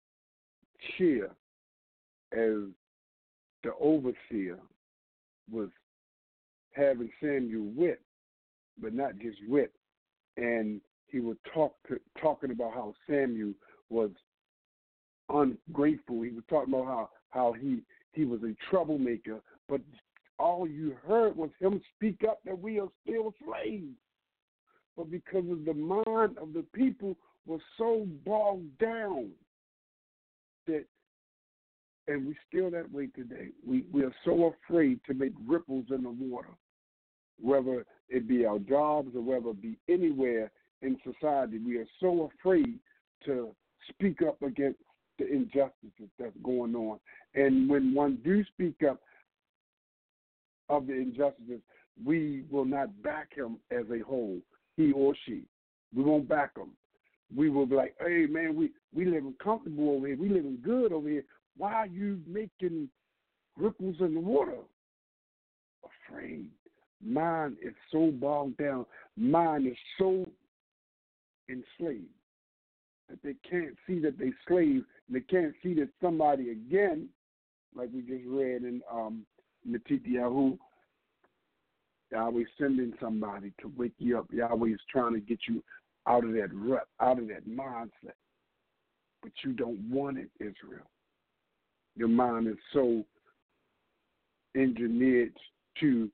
cheer as the overseer was having Samuel whipped, but not just whipped? And he was talking about how Samuel was ungrateful. He was talking about how he was a troublemaker, but all you heard was him speak up that we are still slaves. But because of the mind of the people was so bogged down that, and we still that way today. We are so afraid to make ripples in the water, whether it be our jobs or whether it be anywhere in society. We are so afraid to speak up against the injustices that's going on. And when one do speak up of the injustices, we will not back him as a whole, he or she. We won't back him. We will be like, hey, man, we living comfortable over here. We living good over here. Why are you making ripples in the water? Afraid. Mine is so bogged down. Mine is so enslaved that they can't see that they slave. And they can't see that somebody, again, like we just read in Matityahu, Yahweh sending somebody to wake you up. Yahweh is trying to get you out of that rut, out of that mindset. But you don't want it, Israel. Your mind is so engineered to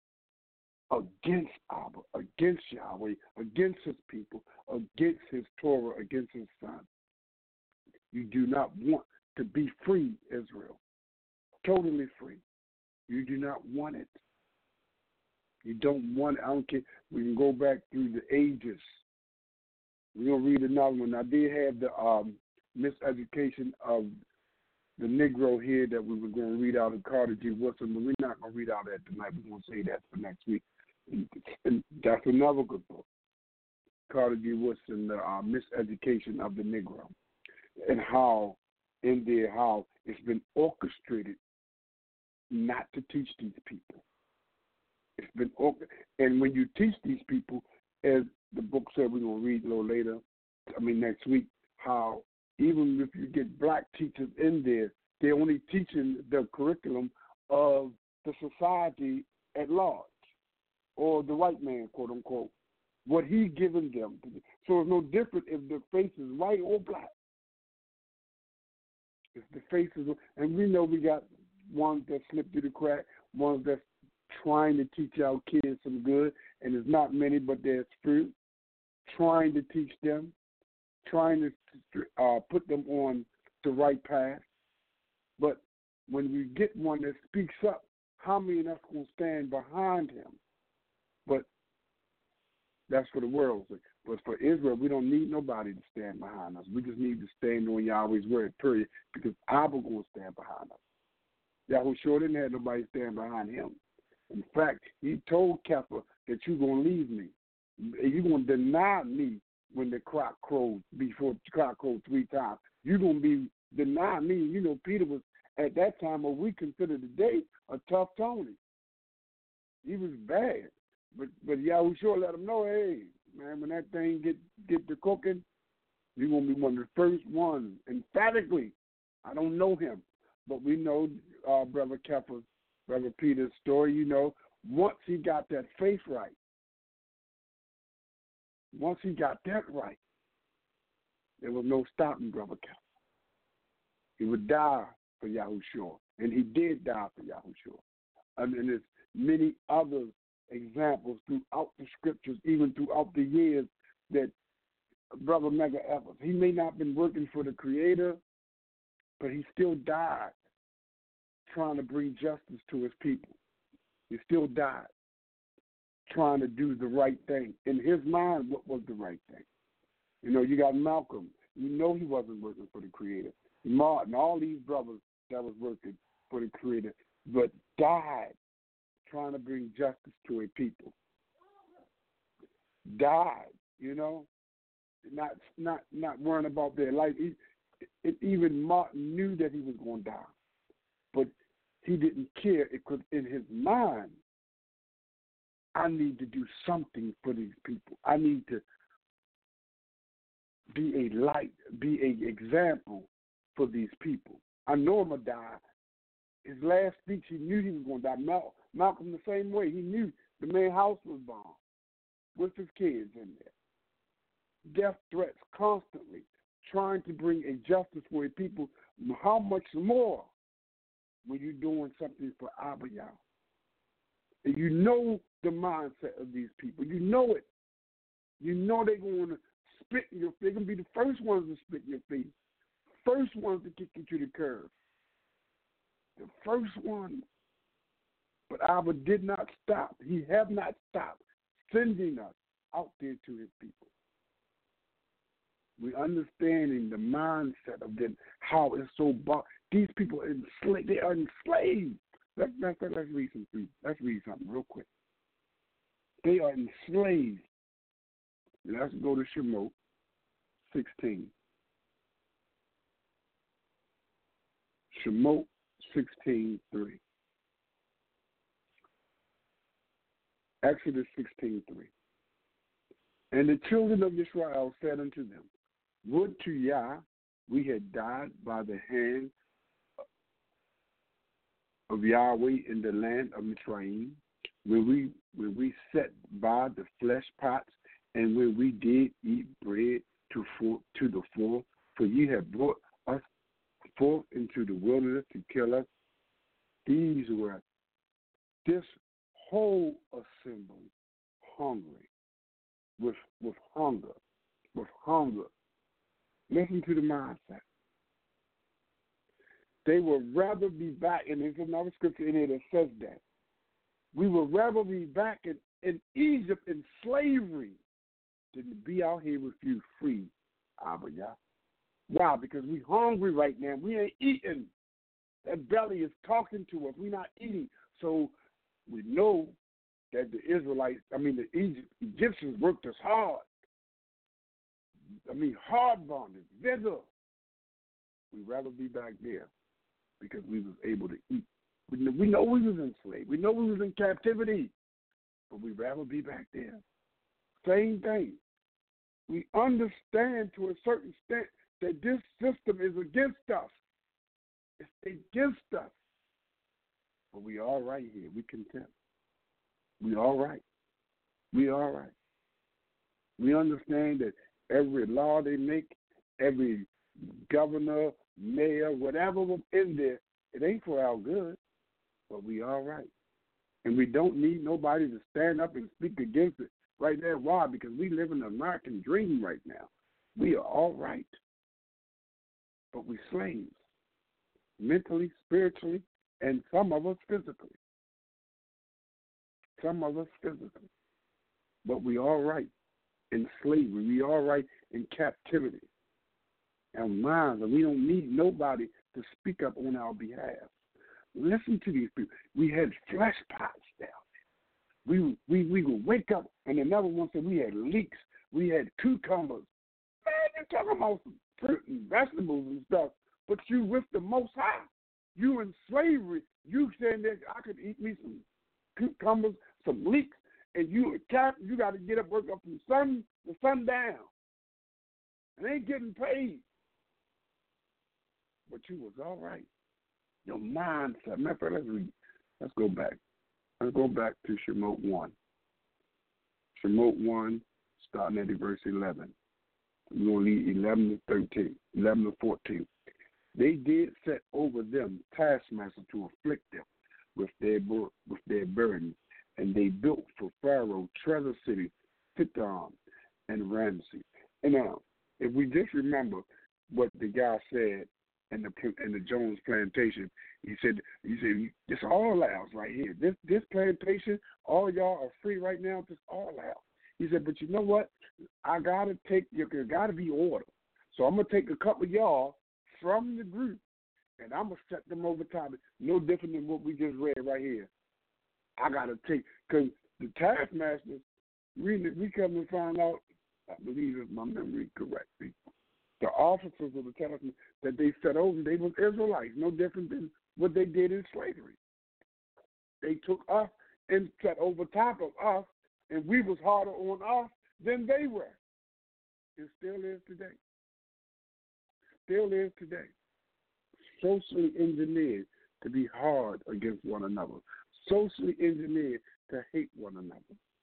against Abba, against Yahweh, against his people, against his Torah, against his son. You do not want to be free, Israel. Totally free. You do not want it. You don't want it. I don't care. We can go back through the ages. We're going to read another one. I did have the miseducation of the Negro here that we were going to read out of Carter G. Woodson, but we're not going to read out that tonight. We're going to say that for next week. And that's another good book, Carter G. Woodson, the miseducation of the Negro, and how in there, how it's been orchestrated not to teach these people. It's been and when you teach these people, as the book said, we're going to read a little later, next week, how even if you get black teachers in there, they're only teaching the curriculum of the society at large, or the white man, quote unquote, what he's given them. So it's no different if the face is white or black. If the face is, and we know we got ones that slip through the crack, ones that's trying to teach our kids some good, and there's not many, but there's few, trying to teach them, trying to put them on the right path. But when we get one that speaks up, how many of us will stand behind him? But that's for the world. But for Israel, we don't need nobody to stand behind us. We just need to stand on Yahweh's word, period, because Abba going to stand behind us. Yahushua didn't have nobody stand behind him. In fact, he told Kepha that you're going to leave me. You're going to deny me when the cock crows, before the cock crows 3 times. You're going to be deny me. You know, Peter was, at that time, what we consider today, a tough Tony. He was bad. But Yahushua let him know, hey, man, when that thing get to cooking, you're going to be one of the first ones. Emphatically, I don't know him, but we know Brother Kepha, Brother Peter's story. You know, once he got that faith right, there was no stopping Brother Kepha. He would die for Yahushua, and he did die for Yahushua. And there's many other examples throughout the scriptures, even throughout the years, that Brother Mega Evans, he may not have been working for the Creator, but he still died trying to bring justice to his people. He still died trying to do the right thing. In his mind, what was the right thing? You know, you got Malcolm. You know he wasn't working for the Creator. Martin, all these brothers that was working for the Creator, but died trying to bring justice to a people. died, not worrying about their life. Even Martin knew that he was going to die, but he didn't care because in his mind, I need to do something for these people. I need to be a light, be an example for these people. I know I'm going to die. His last speech, he knew he was going to die. Malcolm the same way. He knew the man's house was bombed with his kids in there. Death threats constantly, trying to bring a justice for his people. How much more when you're doing something for Abba Yah? And you know the mindset of these people. You know it. You know they're going to spit in your face. They're going to be the first ones to spit in your face. First ones to kick you to the curb. The first ones. But Abba did not stop. He have not stopped sending us out there to his people. We're understanding the mindset of them, how it's so these people are enslaved. They are enslaved. Let's read something. Let's read something real quick. They are enslaved. Let's go to Shemot 16. Shemot 16:3. Exodus 16:3. And the children of Israel said unto them, would to Yah we had died by the hand of Yahweh in the land of Mitzrayim, when we sat by the flesh pots, and when we did eat bread to the full, for ye have brought us forth into the wilderness to kill us. These were this whole assembly hungry, with hunger. Listen to the mindset. They would rather be back, and there's another scripture in here that says that. We would rather be back in Egypt in slavery than to be out here with you free, Abba Yah. Why? Because we're hungry right now. We ain't eating. That belly is talking to us. We're not eating. So we know that the Egyptians worked us hard. Hard bonded, vigor. We'd rather be back there because we was able to eat. We know we was enslaved. We know we was in captivity, but we'd rather be back there. Same thing. We understand to a certain extent that this system is against us. It's against us. But we all right here. We content. We all right. We all right. We understand that every law they make, every governor, mayor, whatever was in there, it ain't for our good, but we all right. And we don't need nobody to stand up and speak against it right there. Why? Because we live in the American dream right now. We are all right. But we slaves, mentally, spiritually, and some of us physically. Some of us physically. But we all right in slavery. We all right in captivity. Our minds, and we don't need nobody to speak up on our behalf. Listen to these people. We had flesh pots down there. We would wake up, and another one said we had leeks. We had cucumbers. Man, you're talking about some fruit and vegetables and stuff, but you with the Most High. You in slavery. You saying that I could eat me some cucumbers, some leeks, and you got to get up, work up from the sun down. And ain't getting paid. But you was all right. Your mindset. Matter of fact, let's read. Let's go back. Let's go back to Shemot 1. Shemot 1, starting at verse 11. We're going to read 11 to 14. They did set over them taskmasters to afflict them with their burdens, and they built for Pharaoh treasure cities, Pithom and Ramses. And now, if we just remember what the guy said in the Jones plantation, he said this all ours right here. This plantation, all y'all are free right now. This all ours. He said, but you know what? There gotta be order. So I'm gonna take a couple of y'all from the group, and I'm gonna set them over top. No different than what we just read right here. I gotta take, because the taskmasters, reading it, we come to find out, I believe if my memory correct, the officers of the Testament that they set over, they were Israelites, no different than what they did in slavery. They took us and set over top of us, and we was harder on us than they were. It still is today. Still is today. Socially engineered to be hard against one another. Socially engineered to hate one another.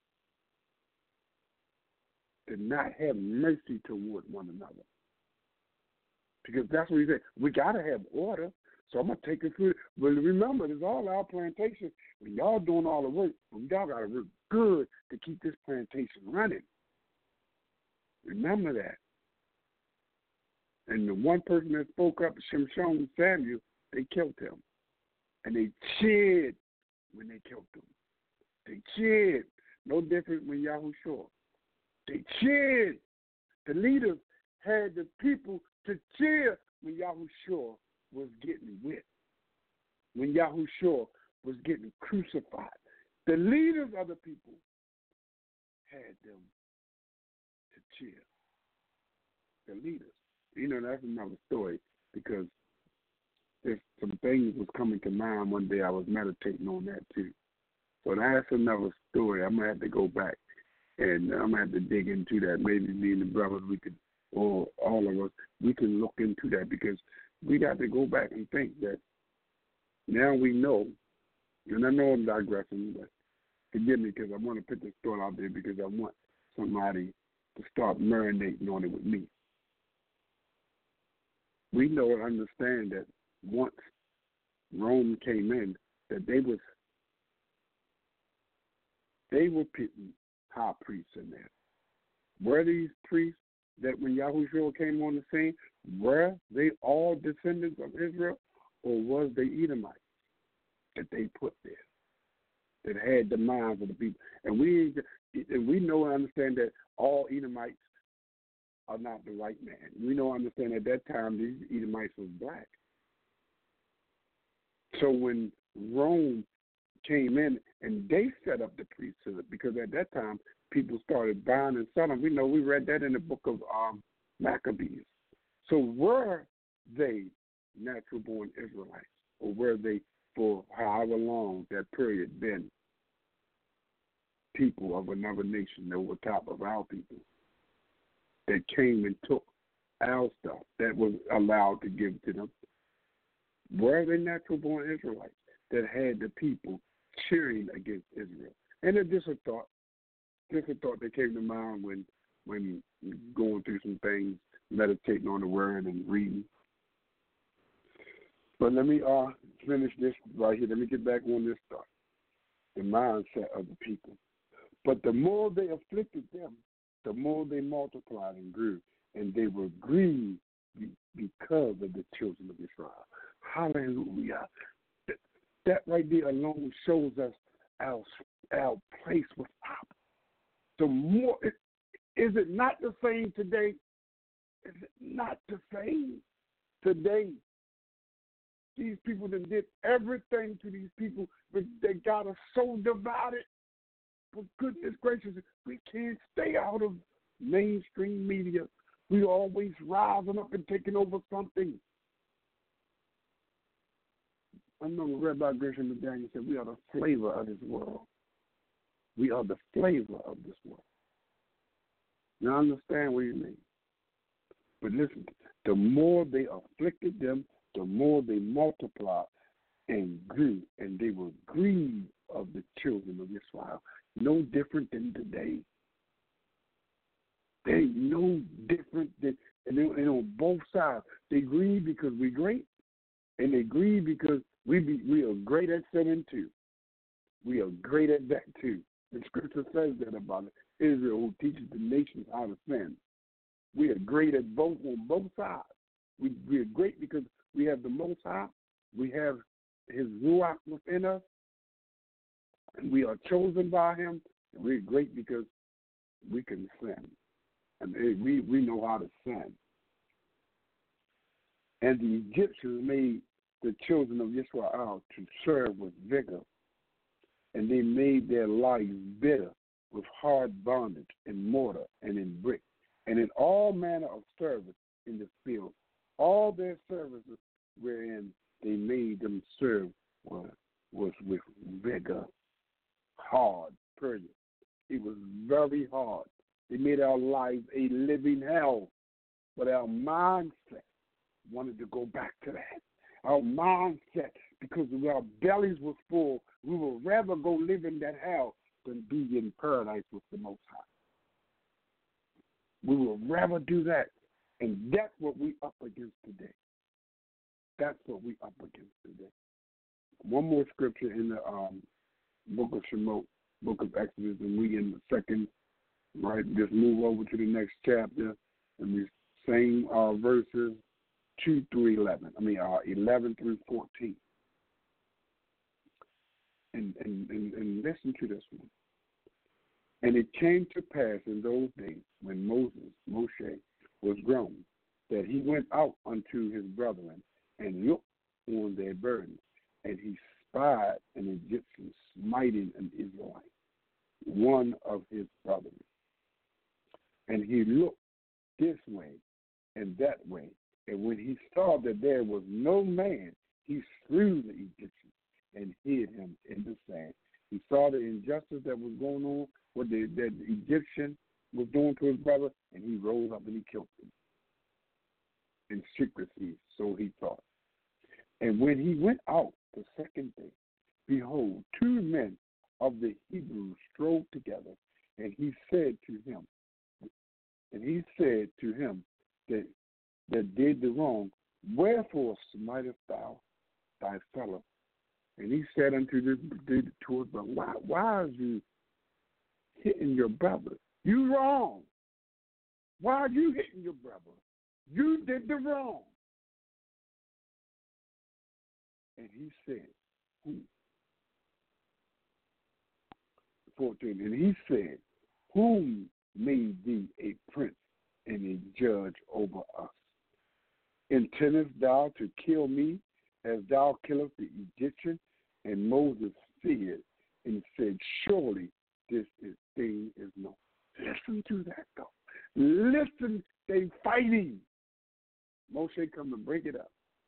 To not have mercy toward one another. Because that's what he said. We got to have order. So I'm going to take it through. But remember, it's all our plantation. When y'all doing all the work, y'all got to work good to keep this plantation running. Remember that. And the one person that spoke up, Shimshon and Samuel, they killed him. And they cheered when they killed him. They cheered. No different when Yahushua. They cheered. The leaders had the people to cheer when Yahushua was getting whipped, when Yahushua was getting crucified. The leaders of the people had them to cheer. The leaders. You know, that's another story because there's some things was coming to mind one day. I was meditating on that too. So that's another story. I'm going to have to go back and I'm going to have to dig into that. Maybe me and the brothers, we could, or all of us, we can look into that because we got to go back and think that now we know, and I know I'm digressing, but forgive me because I want to put this thought out there because I want somebody to start marinating on it with me. We know and understand that once Rome came in, that they were putting high priests in there. Were these priests that when Yahushua came on the scene, were they all descendants of Israel, or was they Edomites that they put there that had the minds of the people? And we know and understand that all Edomites are not the white man. We know and understand at that time these Edomites was black. So when Rome came in and they set up the priesthood, because at that time people started buying and selling. We know we read that in the book of Maccabees. So were they natural-born Israelites, or were they, for however long that period, been people of another nation that were top of our people that came and took our stuff that was allowed to give to them? Were they natural-born Israelites that had the people cheering against Israel? And it's just a thought that came to mind when going through some things, meditating on the word and reading. But let me finish this right here. Let me get back on this thought, the mindset of the people. But the more they afflicted them, the more they multiplied and grew, and they were grieved because of the children of Israel. Hallelujah. That right there alone shows us our place with Abba. The more, is it not the same today? Is it not the same today? These people that did everything to these people, but they got us so divided. For goodness gracious, we can't stay out of mainstream media. We always rising up and taking over something. I remember Rabbi Gresham McDaniel said, we are the flavor of this world. We are the flavor of this world. Now I understand what you mean. But listen, the more they afflicted them, the more they multiplied and grew, and they were grieved of the children of Israel. No different than today. They ain't no different than, and on both sides, they grieve because we're great, and they grieve because we are great at sinning too. We are great at that too. The scripture says that about it. Israel, who teaches the nations how to sin. We are great at both on both sides. We are great because we have the Most High. We have His Ruach within us, and we are chosen by Him. And we're great because we can sin, and we know how to sin. And the Egyptians made the children of Israel to serve with vigor, and they made their lives bitter with hard bondage in mortar and in brick, and in all manner of service in the field. All their services wherein they made them serve was with vigor, hard, period. It was very hard. They made our lives a living hell, but our mindset wanted to go back to that. Our mindset, because our bellies was full, we would rather go live in that hell than be in paradise with the Most High. We would rather do that, and that's what we up against today. That's what we up against today. One more scripture in the book of Shemot, book of Exodus, and we in the second, right? Just move over to the next chapter, and we same verses 2 through 11. 11 through 14. And listen to this one. And it came to pass in those days when Moshe, was grown, that he went out unto his brethren and looked on their burdens, and he spied an Egyptian smiting an Israelite, one of his brethren. And he looked this way and that way, and when he saw that there was no man, he slew the Egyptian and hid him in the sand. He saw the injustice that was going on, what the Egyptian was doing to his brother, and he rose up and he killed him in secrecy, so he thought. And when he went out the second day, behold, 2 men of the Hebrews strove together, and he said to him that did the wrong, wherefore smitest thou thy fellow? And he said unto his brother, why are you hitting your brother? You wrong. Why are you hitting your brother? You did the wrong. And he said, 14, and he said, whom made thee a prince and a judge over us? Intendest thou to kill me as thou killest the Egyptian? And Moses feared and said, surely this thing is known. Listen to that, though. Listen, they fighting. Moshe come to break it up.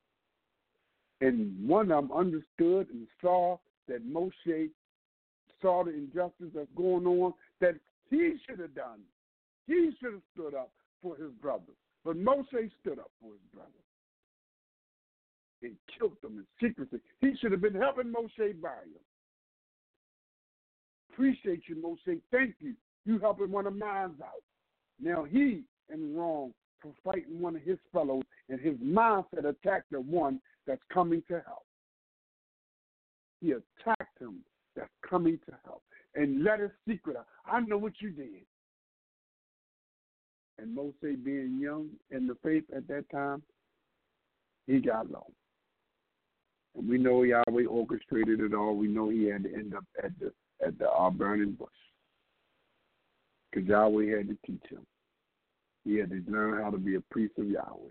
And one of them understood and saw that Moshe saw the injustice that's going on, that he should have done. He should have stood up for his brother. But Moshe stood up for his brother and killed them in secrecy. He should have been helping Moshe bury him. Appreciate you, Moshe. Thank you. You helping one of mine out. Now he in wrong for fighting one of his fellows, and his mindset attacked the one that's coming to help. He attacked him that's coming to help and let his secret out. I know what you did. And Moshe, being young in the faith at that time, he got low. And we know Yahweh orchestrated it all. We know he had to end up at the burning bush, because Yahweh had to teach him. He had to learn how to be a priest of Yahweh.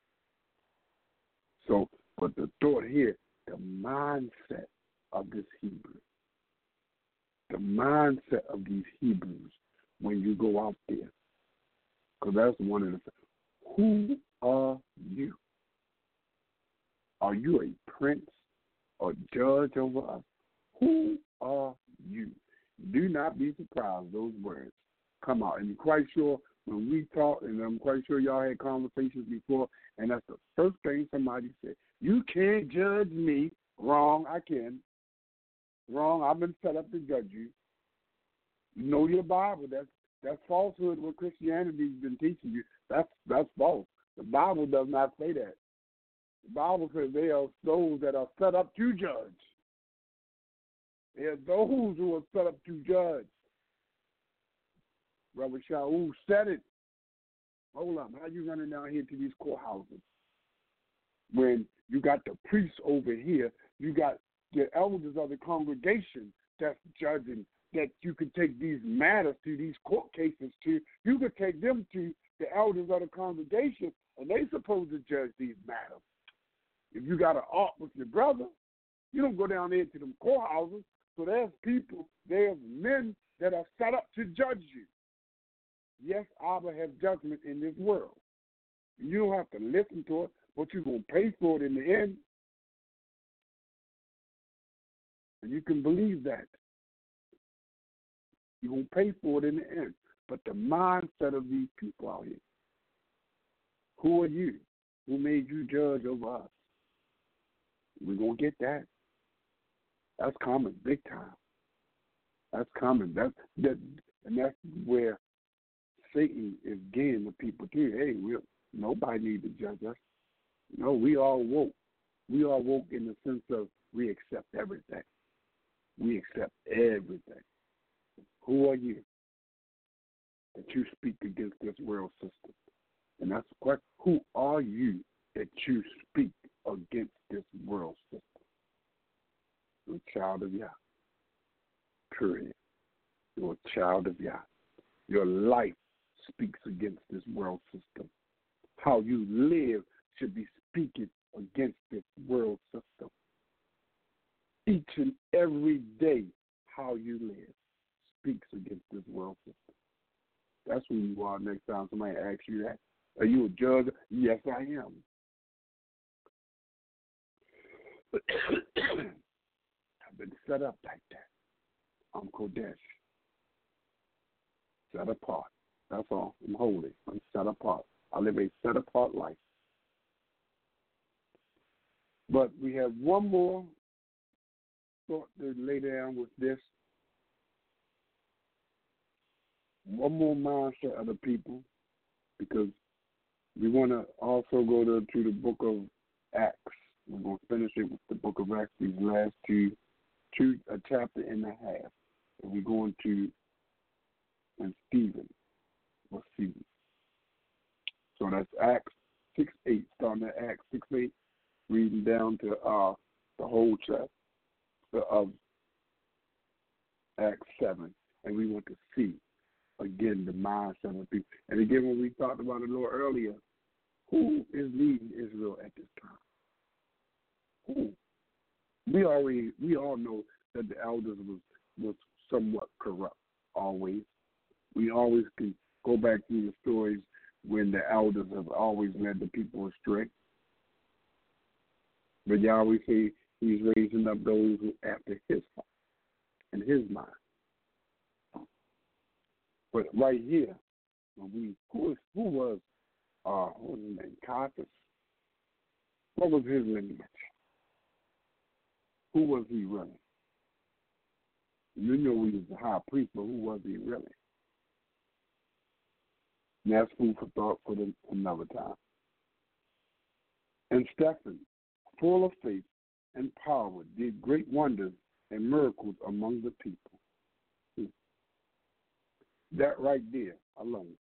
So, but the thought here, the mindset of this Hebrew, the mindset of these Hebrews when you go out there, because that's one of the things. Who are you? Are you a prince or judge over us? Who are you? Do not be surprised those words come out. And I'm quite sure when we talk, and I'm quite sure y'all had conversations before, and that's the first thing somebody said. You can't judge me. Wrong, I can. Wrong, I've been set up to judge you. Know your Bible. That's falsehood, what Christianity's been teaching you. That's false. The Bible does not say that. The Bible says they are those that are set up to judge. They are those who are set up to judge. Brother Shaul said it. Hold on, how you running down here to these courthouses when you got the priests over here, you got the elders of the congregation that's judging, that you could take these matters to, these court cases to, you could take them to the elders of the congregation, and they supposed to judge these matters. If you got an art with your brother, you don't go down there to them courthouses. So there's people, there's men that are set up to judge you. Yes, Abba has judgment in this world. You don't have to listen to it, but you're going to pay for it in the end. And you can believe that. You're going to pay for it in the end. But the mindset of these people out here, who are you? Who made you judge over us? We're going to get that. That's coming big time. That's coming. And that's where Satan is getting the people too. Hey, nobody needs to judge us. No, we all woke. We all woke in the sense of we accept everything. We accept everything. Who are you that you speak against this world system? And that's the question. Who are you that you speak against this world system? You're a child of Yah. Period. You're a child of Yah. Your life speaks against this world system. How you live should be speaking against this world system. Each and every day, how you live speaks against this world system. That's who you are next time somebody asks you that. Are you a judge? Yes, I am. I've been set up like that. I'm Kodesh. Set apart. That's all. I'm holy. I'm set apart. I live a set apart life. But we have one more thought to lay down with this. One more mindset of the people, because we want to also go to the book of Acts. We're going to finish it with the book of Acts, these last a chapter and a half. And we're going to, and Stephen was Stephen. So that's Acts 6:8, starting at Acts 6:8, reading down to the whole chapter of Acts 7. And we want to see, again, the mindset of people. And again, when we talked about it a little earlier, who is leading Israel at this time? Who? We all know that the elders was somewhat corrupt, always. We always can go back through the stories when the elders have always led the people astray. But Yahweh say he's raising up those who after his heart and his mind. But right here, when who was his name? Caiaphas? What was his lineage? Who was he really? You know he was the high priest, but who was he really? And that's food for thought for another time. And Stephen, full of faith and power, did great wonders and miracles among the people. That right there alone.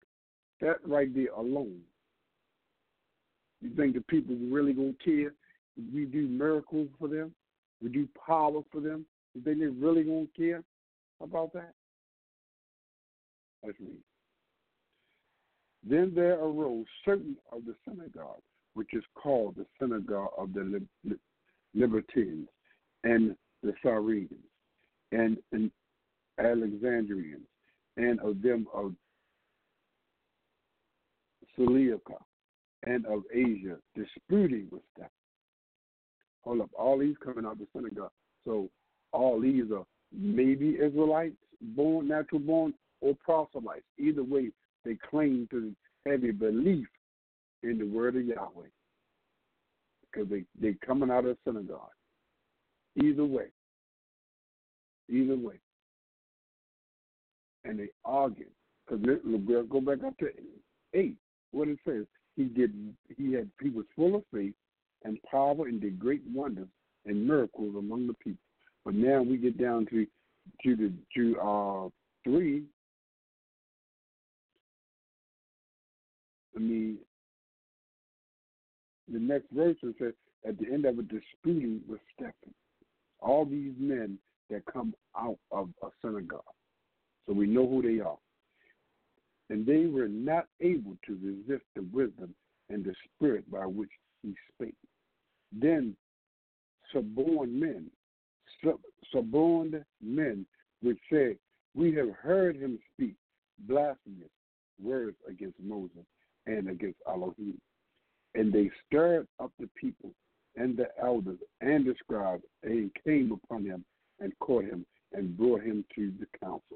You think the people really going to care if we do miracles for them? We do power for them? You think they're really going to care about that? Let's read. Then there arose certain of the synagogue, which is called the synagogue of the Libertines, and the Cyrenians, and Alexandrians, and of them of Seleucia, and of Asia, disputing with Stephen. Hold up, all these coming out of the synagogue. So all these are maybe Israelites, natural born, or proselytes. Either way, they claim to have a belief in the word of Yahweh, because they coming out of the synagogue. Either way. And they argue. Because we'll go back up to 8. What it says, he was full of faith and power and did great wonders and miracles among the people. But now we get down to 3. The next verse says, at the end of it, disputing with Stephen. All these men that come out of a synagogue. So we know who they are. And they were not able to resist the wisdom and the spirit by which he spake. Then suborned men suborned men, which said, "We have heard him speak blasphemous words against Moses and against Elohim." And they stirred up the people and the elders and the scribes, and came upon him and caught him and brought him to the council,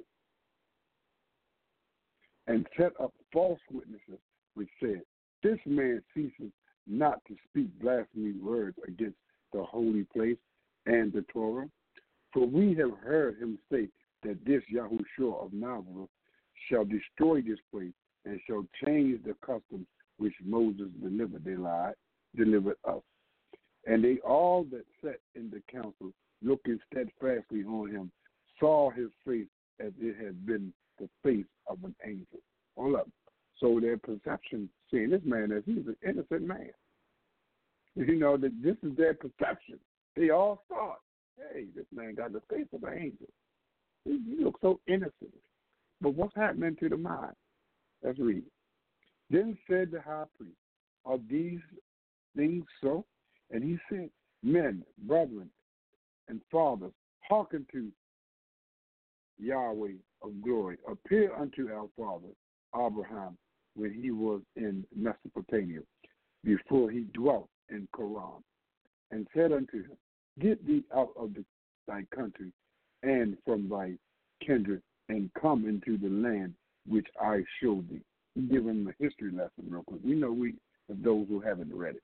and set up false witnesses, which said, "This man ceases not to speak blasphemy words against the holy place and the Torah. For we have heard him say that this Yahushua of Nazareth shall destroy this place and shall change the customs which Moses delivered us." And they all that sat in the council, looking steadfastly on him, saw his face as it had been the face of an angel. Hold up. So their perception, seeing this man as he's an innocent man. You know, that this is their perception. They all thought, hey, this man got the face of an angel. He looks so innocent. But what's happening to the mind? Let's read it. Then said the high priest, "Are these things so?" And he said, "Men, brethren, and fathers, hearken to Yahweh of glory. Appear unto our father Abraham when he was in Mesopotamia, before he dwelt in Haran, and said unto him, Get thee out of thy country and from thy kindred, and come into the land which I showed thee." Give him a history lesson real quick. We know of those who haven't read it.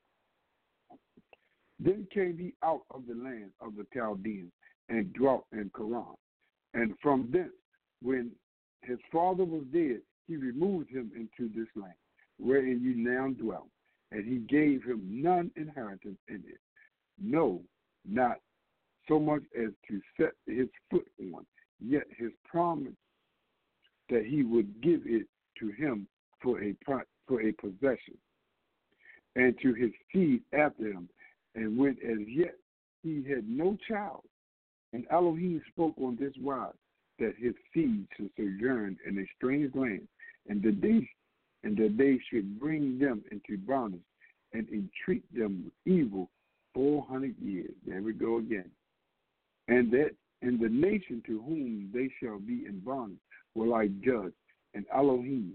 Then came he out of the land of the Chaldeans and dwelt in Haran. And from thence, when his father was dead, he removed him into this land, wherein you now dwell, and he gave him none inheritance in it, no, not so much as to set his foot on, yet his promise that he would give it to him for a possession, and to his seed after him. And when as yet he had no child, and Elohim spoke on this wise, that his seed should sojourn in a strange land, and that they should bring them into bondage, and entreat them with evil 400 years. There we go again. And that in the nation to whom they shall be in bondage will I judge, and Elohim,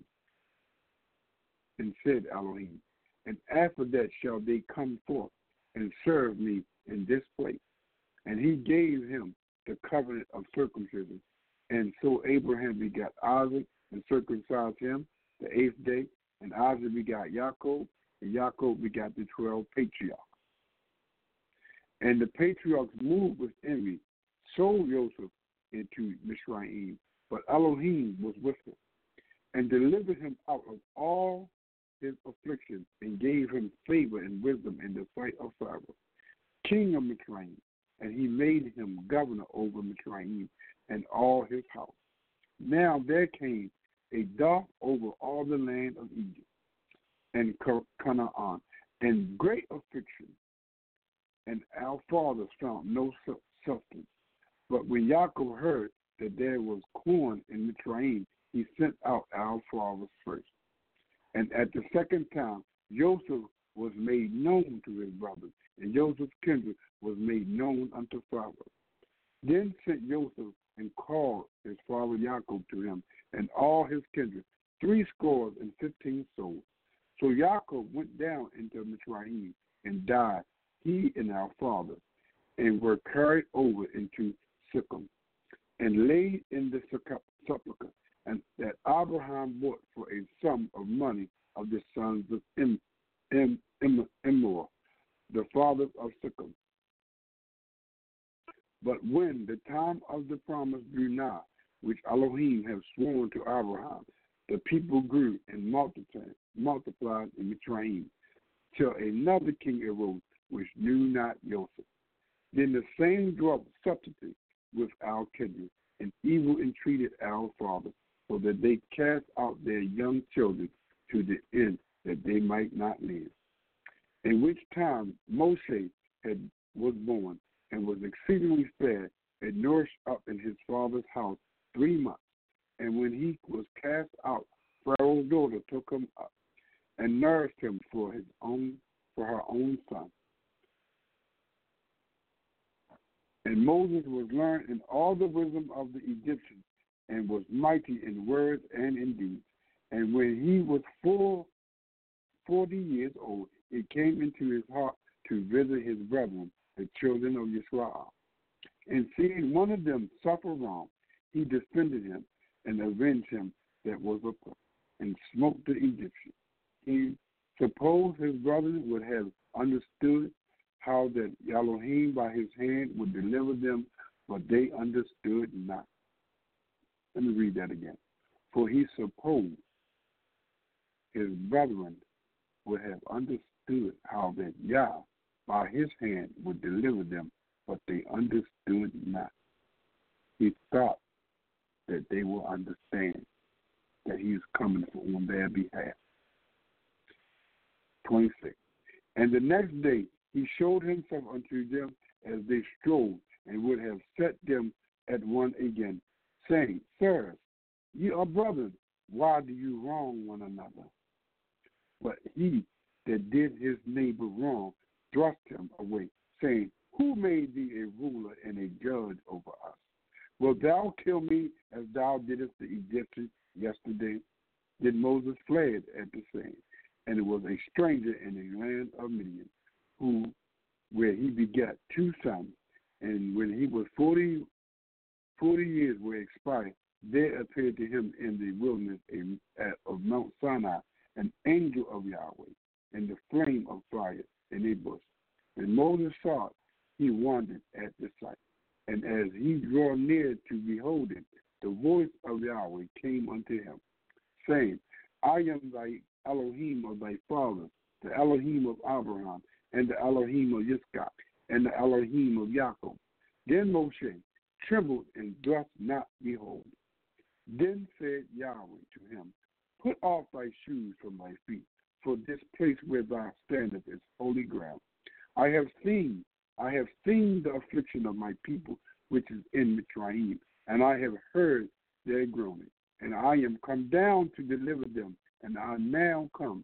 and said Elohim, and after that shall they come forth and serve me in this place. And he gave him the covenant of circumcision. And so Abraham begot Isaac and circumcised him the 8th day, and Isaac begot Jacob, and Jacob begot the 12 patriarchs. And the patriarchs moved with envy, sold Joseph into Mizraim, but Elohim was with him, and delivered him out of all his afflictions, and gave him favor and wisdom in the sight of Pharaoh, king of Mizraim, and he made him governor over Mizraim and all his house. Now there came a dark over all the land of Egypt and Canaan, and great affliction, and our fathers found no substance. But when Jacob heard that there was corn in Mizraim, he sent out our fathers first. And at the second time, Joseph was made known to his brothers, and Joseph's kindred was made known unto Pharaoh. Then sent Joseph and called his father Jacob to him, and all his kindred, 70 souls. So Jacob went down into Mizraim and died, he and our fathers, and were carried over into Shechem, and laid in the sepulchre, and that Abraham bought for a sum of money of the sons of Emor, the fathers of Shechem. But when the time of the promise drew nigh, which Elohim had sworn to Abraham, the people grew and multiplied in Mizraim, till another king arose, which knew not Joseph. Then the same dwelt subtlety with our kindred, and evil entreated our fathers, so that they cast out their young children to the end that they might not live. In which time Moshe was born, and was exceedingly fed, and nourished up in his father's house 3 months. And when he was cast out, Pharaoh's daughter took him up, and nourished him for her own son. And Moses was learned in all the wisdom of the Egyptians, and was mighty in words and in deeds. And when he was full 40 years old, it came into his heart to visit his brethren, the children of Israel. And seeing one of them suffer wrong, he defended him and avenged him that was oppressed, and smote the Egyptian. He supposed his brethren would have understood how that Elohim by his hand would deliver them, but they understood not. Let me read that again. For he supposed his brethren would have understood how that Yah by his hand would deliver them, but they understood not. He thought that they will understand that he is coming on their behalf. 26. And the next day he showed himself unto them as they strove, and would have set them at one again, saying, Sirs, ye are brothers, why do you wrong one another? But he that did his neighbor wrong thrust him away, saying, Who made thee a ruler and a judge over us? Wilt thou kill me as thou didst the Egyptians yesterday? Then Moses fled at the same, and it was a stranger in the land of Midian, where he begat 2 sons. And when he was 40 years were expired, there appeared to him in the wilderness of Mount Sinai an angel of Yahweh, in the flame of fire in a bush. And Moses saw it, he wondered at the sight. And as he drew near to behold it, the voice of Yahweh came unto him, saying, I am thy Elohim of thy fathers, the Elohim of Abraham, and the Elohim of Yitzchak, and the Elohim of Jacob. Then Moshe trembled and durst not behold. Then said Yahweh to him, Put off thy shoes from thy feet, for this place where thou standest is holy ground. I have seen the affliction of my people which is in Mitzrayim, and I have heard their groaning, and I am come down to deliver them, and now come,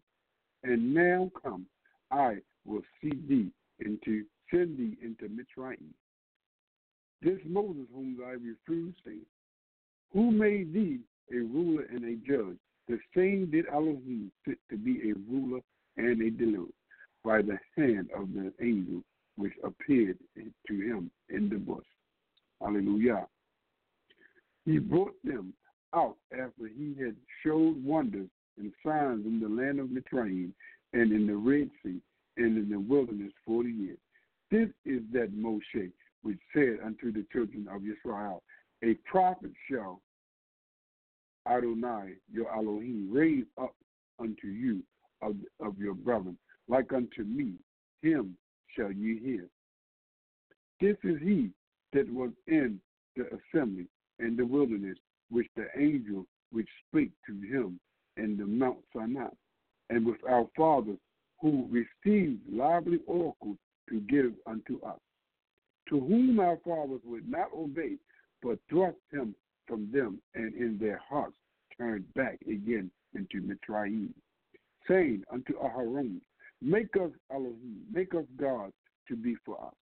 I will send thee into Mitzrayim. This Moses whom I refused, saying, Who made thee a ruler and a judge? The same did Elohim fit to be a ruler and a deliverer by the hand of the angel which appeared to him in the bush. Hallelujah. He brought them out after he had showed wonders and signs in the land of Mitzrayim and in the Red Sea and in the wilderness 40 years. This is that Moshe which said unto the children of Israel, A prophet shall Adonai, your Elohim, raise up unto you of your brethren, like unto me, him shall ye hear. This is he that was in the assembly in the wilderness, which the angel which spake to him in the Mount Sinai, and with our fathers, who received lively oracles to give unto us, to whom our fathers would not obey, but thrust him from them, and in their hearts turned back again into Mitzrayim, saying unto Aharon, Make us Elohim, make us God to be for us.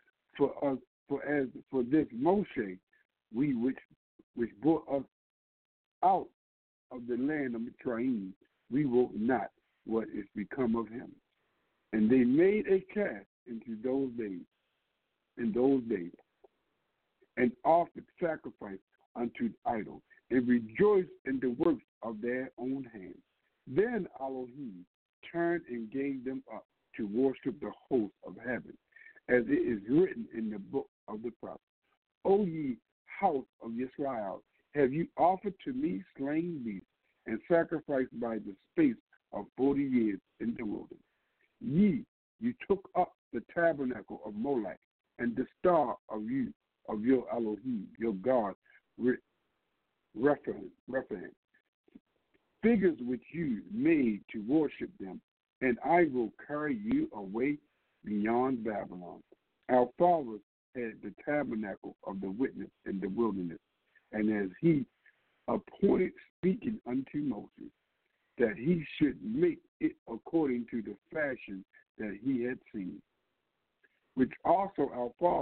For this Moshe, we which brought us out of the land of Mitzrayim, we wot not what is become of him. And they made a calf in those days, and offered sacrifice unto idols, and rejoiced in the works of their own hands. Then Elohim turned and gave them up to worship the host of heaven, as it is written in the book of the prophet. O ye house of Israel, have you offered to me slain beasts, and sacrificed by the space of 40 years in the wilderness? You took up the tabernacle of Molech, and the star of your Elohim, your God, Rephaim, figures which you made to worship them, and I will carry you away beyond Babylon. Our fathers had the tabernacle of the witness in the wilderness, and as he appointed speaking unto Moses, that he should make it according to the fashion that he had seen, which also our fathers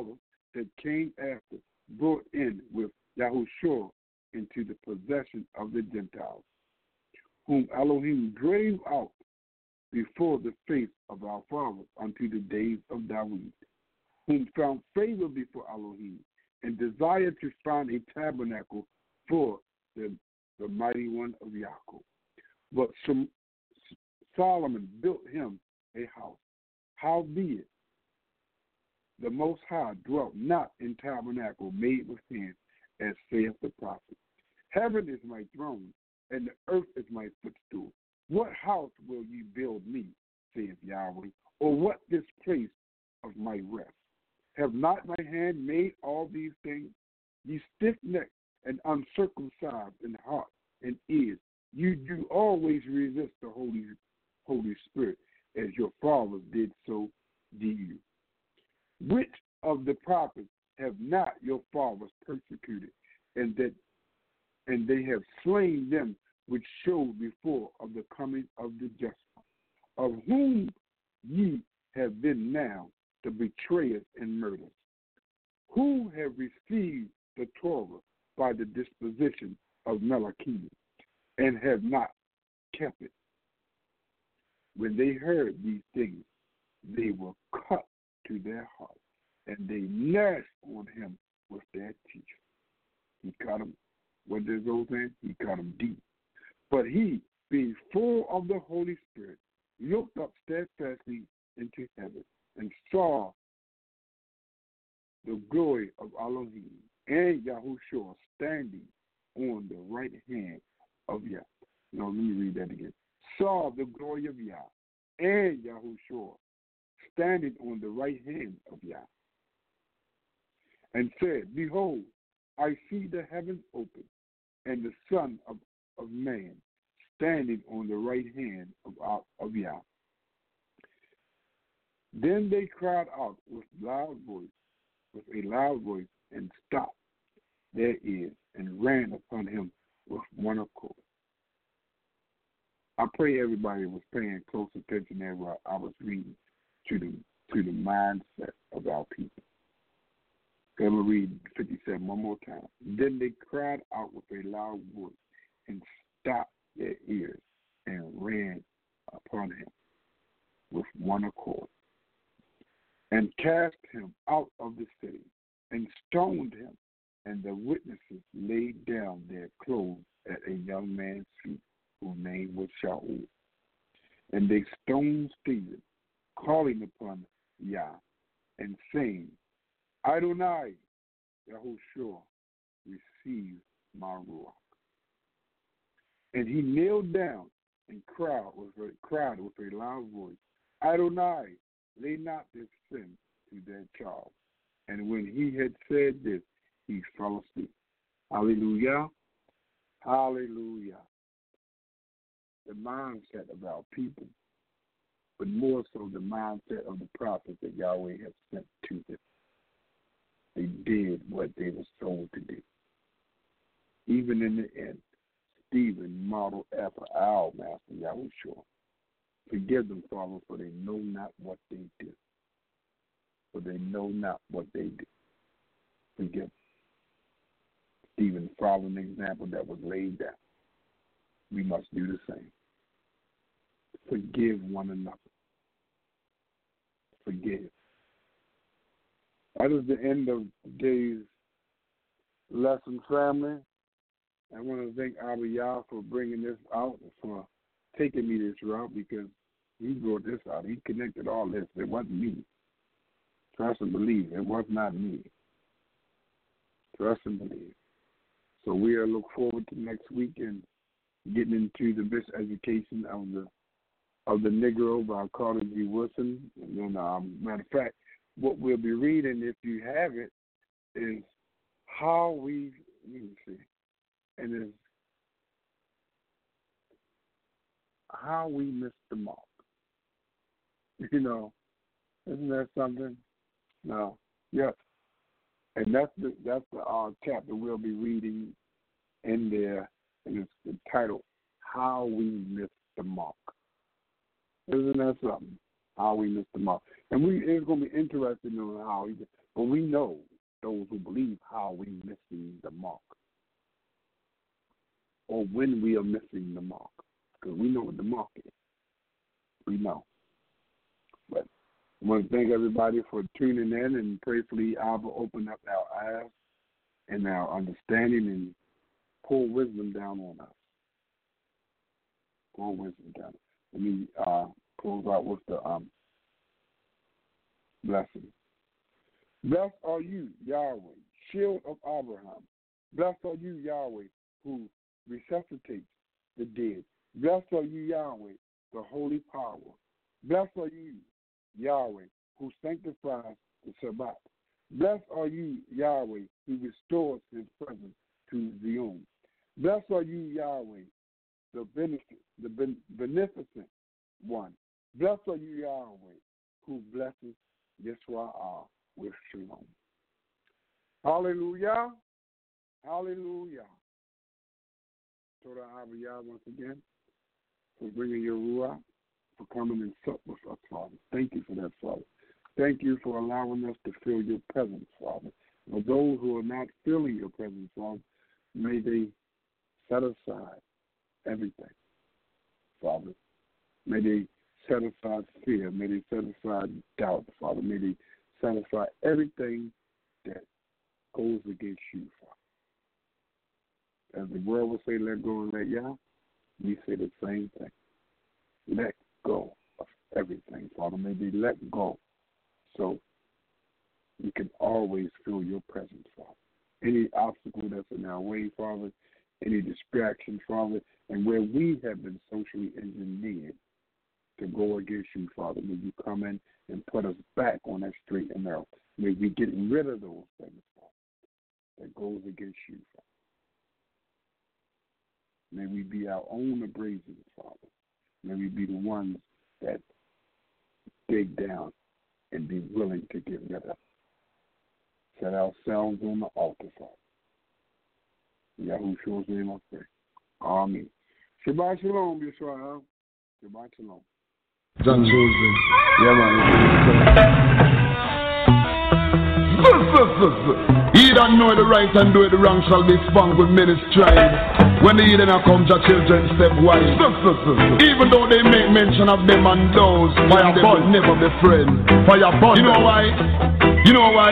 that came after brought in with Yahushua into the possession of the Gentiles, whom Elohim drave out before the face of our fathers unto the days of David, whom found favor before Elohim, and desired to find a tabernacle for the mighty one of Yaakov. But Solomon built him a house. Howbeit, the Most High dwelt not in tabernacle made with hands, as saith the prophet. Heaven is my throne, and the earth is my footstool. What house will ye build me, saith Yahweh, or what this place of my rest? Have not my hand made all these things? Ye stiff-necked and uncircumcised in heart and ears, you do always resist the Holy Spirit, as your fathers did, so do you. Which of the prophets have not your fathers persecuted, and they have slain them which showed before of the coming of the just one, of whom ye have been now the betrayers and murderers, who have received the Torah by the disposition of Melchizedek, and have not kept it. When they heard these things, they were cut to their heart, and they gnashed on him with their teeth. He cut him, what does those saying? He cut him deep. But he, being full of the Holy Spirit, looked up steadfastly into heaven and saw the glory of Elohim and Yahushua standing on the right hand of Yah. No, let me read that again. Saw the glory of Yah and Yahushua standing on the right hand of Yah, and said, Behold, I see the heavens open, and the Son of Man standing on the right hand of Yah. Then they cried out with a loud voice, and stopped their ears, and ran upon him with one accord. I pray everybody was paying close attention there while I was reading to the mindset of our people. I'm going to read 57 one more time. Then they cried out with a loud voice and stopped their ears and ran upon him with one accord, and cast him out of the city and stoned him. And the witnesses laid down their clothes at a young man's feet, whose name was Shaul. And they stoned Stephen, calling upon Yah, and saying, Adonai, Yahushua, receive my ruach. And he kneeled down and cried with a loud voice, Adonai, lay not this sin to their child. And when he had said this, he fell asleep. Hallelujah. Hallelujah. The mindset of our people, but more so the mindset of the prophets that Yahweh has sent to them. They did what they were told to do. Even in the end, Stephen modeled after our Master Yahushua. Forgive them, Father, for they know not what they do. For they know not what they do. Forgive them. Stephen followed an example that was laid down. We must do the same. Forgive one another. Forgive. That is the end of today's lesson, family. I want to thank Abba Yah for bringing this out, for taking me this route, because he brought this out. He connected all this. It wasn't me. Trust and believe. It was not me. Trust and believe. So we are look forward to next week and getting into the miseducation of the Negro by Carter G. Woodson. And then, matter of fact, what we'll be reading, if you have it, is how we, let me see, and it's how we missed the mark. You know, isn't that something? No. Yes. And that's the chapter we'll be reading in there, and it's entitled How We Missed the Mark. Isn't that something? How we missed the mark. And it's going to be interesting in how but we know those who believe how we missing the mark, or when we are missing the mark, because we know what the mark is. We know. But I want to thank everybody for tuning in, and prayerfully I will open up our eyes and our understanding and pour wisdom down on us. Pour wisdom down. Let me close out with the blessing. Blessed are you, Yahweh, shield of Abraham. Blessed are you, Yahweh, who resuscitates the dead. Blessed are you, Yahweh, the holy power. Blessed are you, Yahweh, who sanctifies the Shabbat. Blessed are you, Yahweh, who restores his presence to Zion. Blessed are you, Yahweh, the beneficent one. Blessed are you, Yahweh, who blesses Yisrael with shalom. Hallelujah. Hallelujah. Toda Abiyah once again for bringing your Ruach, for coming and sup with us, Father. Thank you for that, Father. Thank you for allowing us to feel your presence, Father. For those who are not feeling your presence, Father, may they set aside everything, Father. May they set aside fear. May they set aside doubt, Father. May they set aside everything that goes against you, Father. As the world will say, let go and let Yah, we say the same thing. Let go of everything, Father. May they let go so we can always feel your presence, Father. Any obstacle that's in our way, Father, any distraction, Father, and where we have been socially engineered to go against you, Father, may you come in and put us back on that straight and narrow. May we get rid of those things, Father, that goes against you, Father. May we be our own abrasions, Father. May we be the ones that dig down and be willing to get rid of. Set ourselves on the altar, Father. Yahushua's name I pray. Amen. Shabbat shalom, Yisrael. Shabbat shalom. John Joseph. Yeah, man. He that know the right and do the wrong shall be spunk with many stripes. When the heathen come, your children step wise. Even though they make mention of them and those, fire burn, never be friend. Fire burn. You know why? You know why?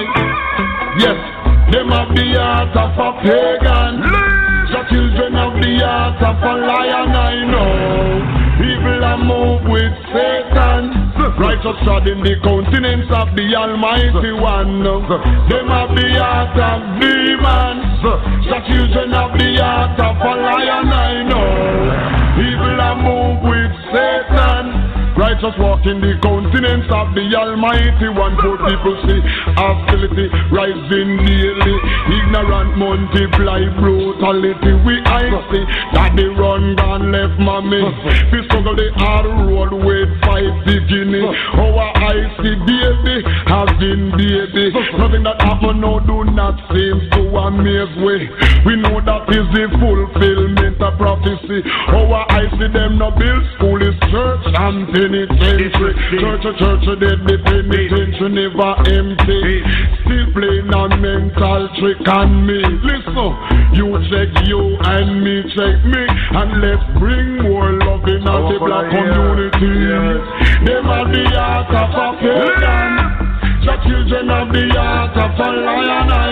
Yes, them have the heart of a pagan. The children have the heart of a lion, I know. People are moved with Satan. Righteous trod in the countenance of the Almighty One. Them have the heart of demons. The children have the heart of a lion, I know. People are moved with Satan. Righteous walk in the countenance of the Almighty One. Poor people see hostility rising daily. Ignorant multiply brutality. We I see that they run down left mommy. We struggle the hard road with fight beginning. Our I see baby has been baby. Nothing that happen now do not seem to amaze we. We know that is the fulfillment of prophecy. Our I see them no build school is church and penitentiary. Church, dead the penitentiary never empty. Still playing a mental trick on me. Listen, you check you and me check me, and let's bring more love in the black community. Them are the heart of a pagan. The children of the heart of a lion, I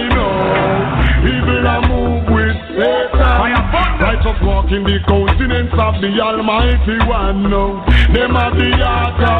know. Evil are moved with Satan. Righteous walk in the countenance of the Almighty One. Them are the heart of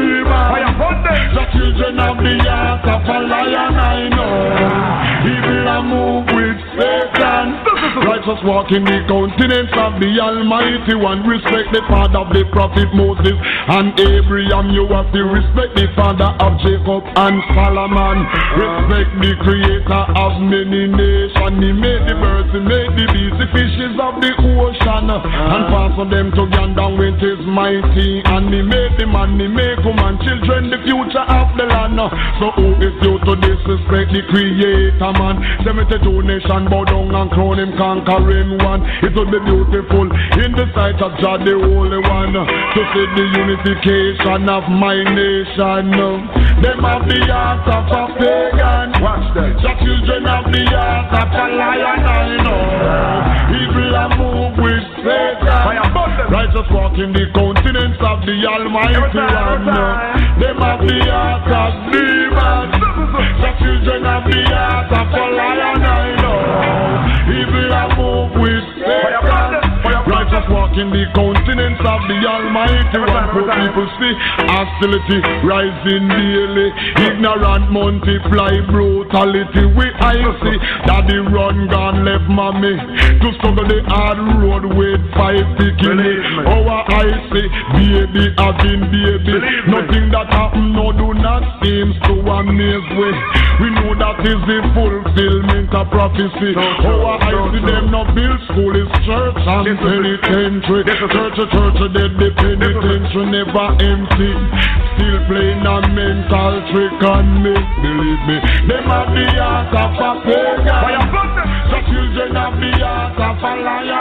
demons. The children of the heart of a lion, I know. Evil are moved with Satan. Righteous walk in the countenance of the Almighty One. Respect the father of the prophet Moses and Abraham. You have to respect the father of Jacob and Solomon. Respect the creator of many nations. He made the birds, he made the beasts, the fishes of the ocean, and fastened them together with his mighty. And he made the man, he made woman, children, the future of the land. So who is you to disrespect the creator, man? 72 nations bow down and crown him conqueror. conquering one. It would be beautiful in the sight of God the Holy One to see the unification of my nation. Them have the heart of a pagan. Watch that. The children have the heart of a lion. I know evil a move with Satan. Righteous walk in the countenance of the Almighty One. Them have the heart of demons. The children have the heart of a lion. I know evil a move with Satan. Righteous walk in the countenance of the Almighty One. Poor people see hostility rising daily. Ignorant multiply brutality. We I see daddy run gone left mommy to struggle the hard road with 5 bikini. Our I see baby having baby. Nothing that happen no do not seems to amaze we. We know that is the fulfillment of prophecy. Our I see them no build school is church and penitentiary. Church dead the penitentiary never empty. Still playing a mental trick on me. Believe me, them have the heart of a pagan. The children have the heart of a lion.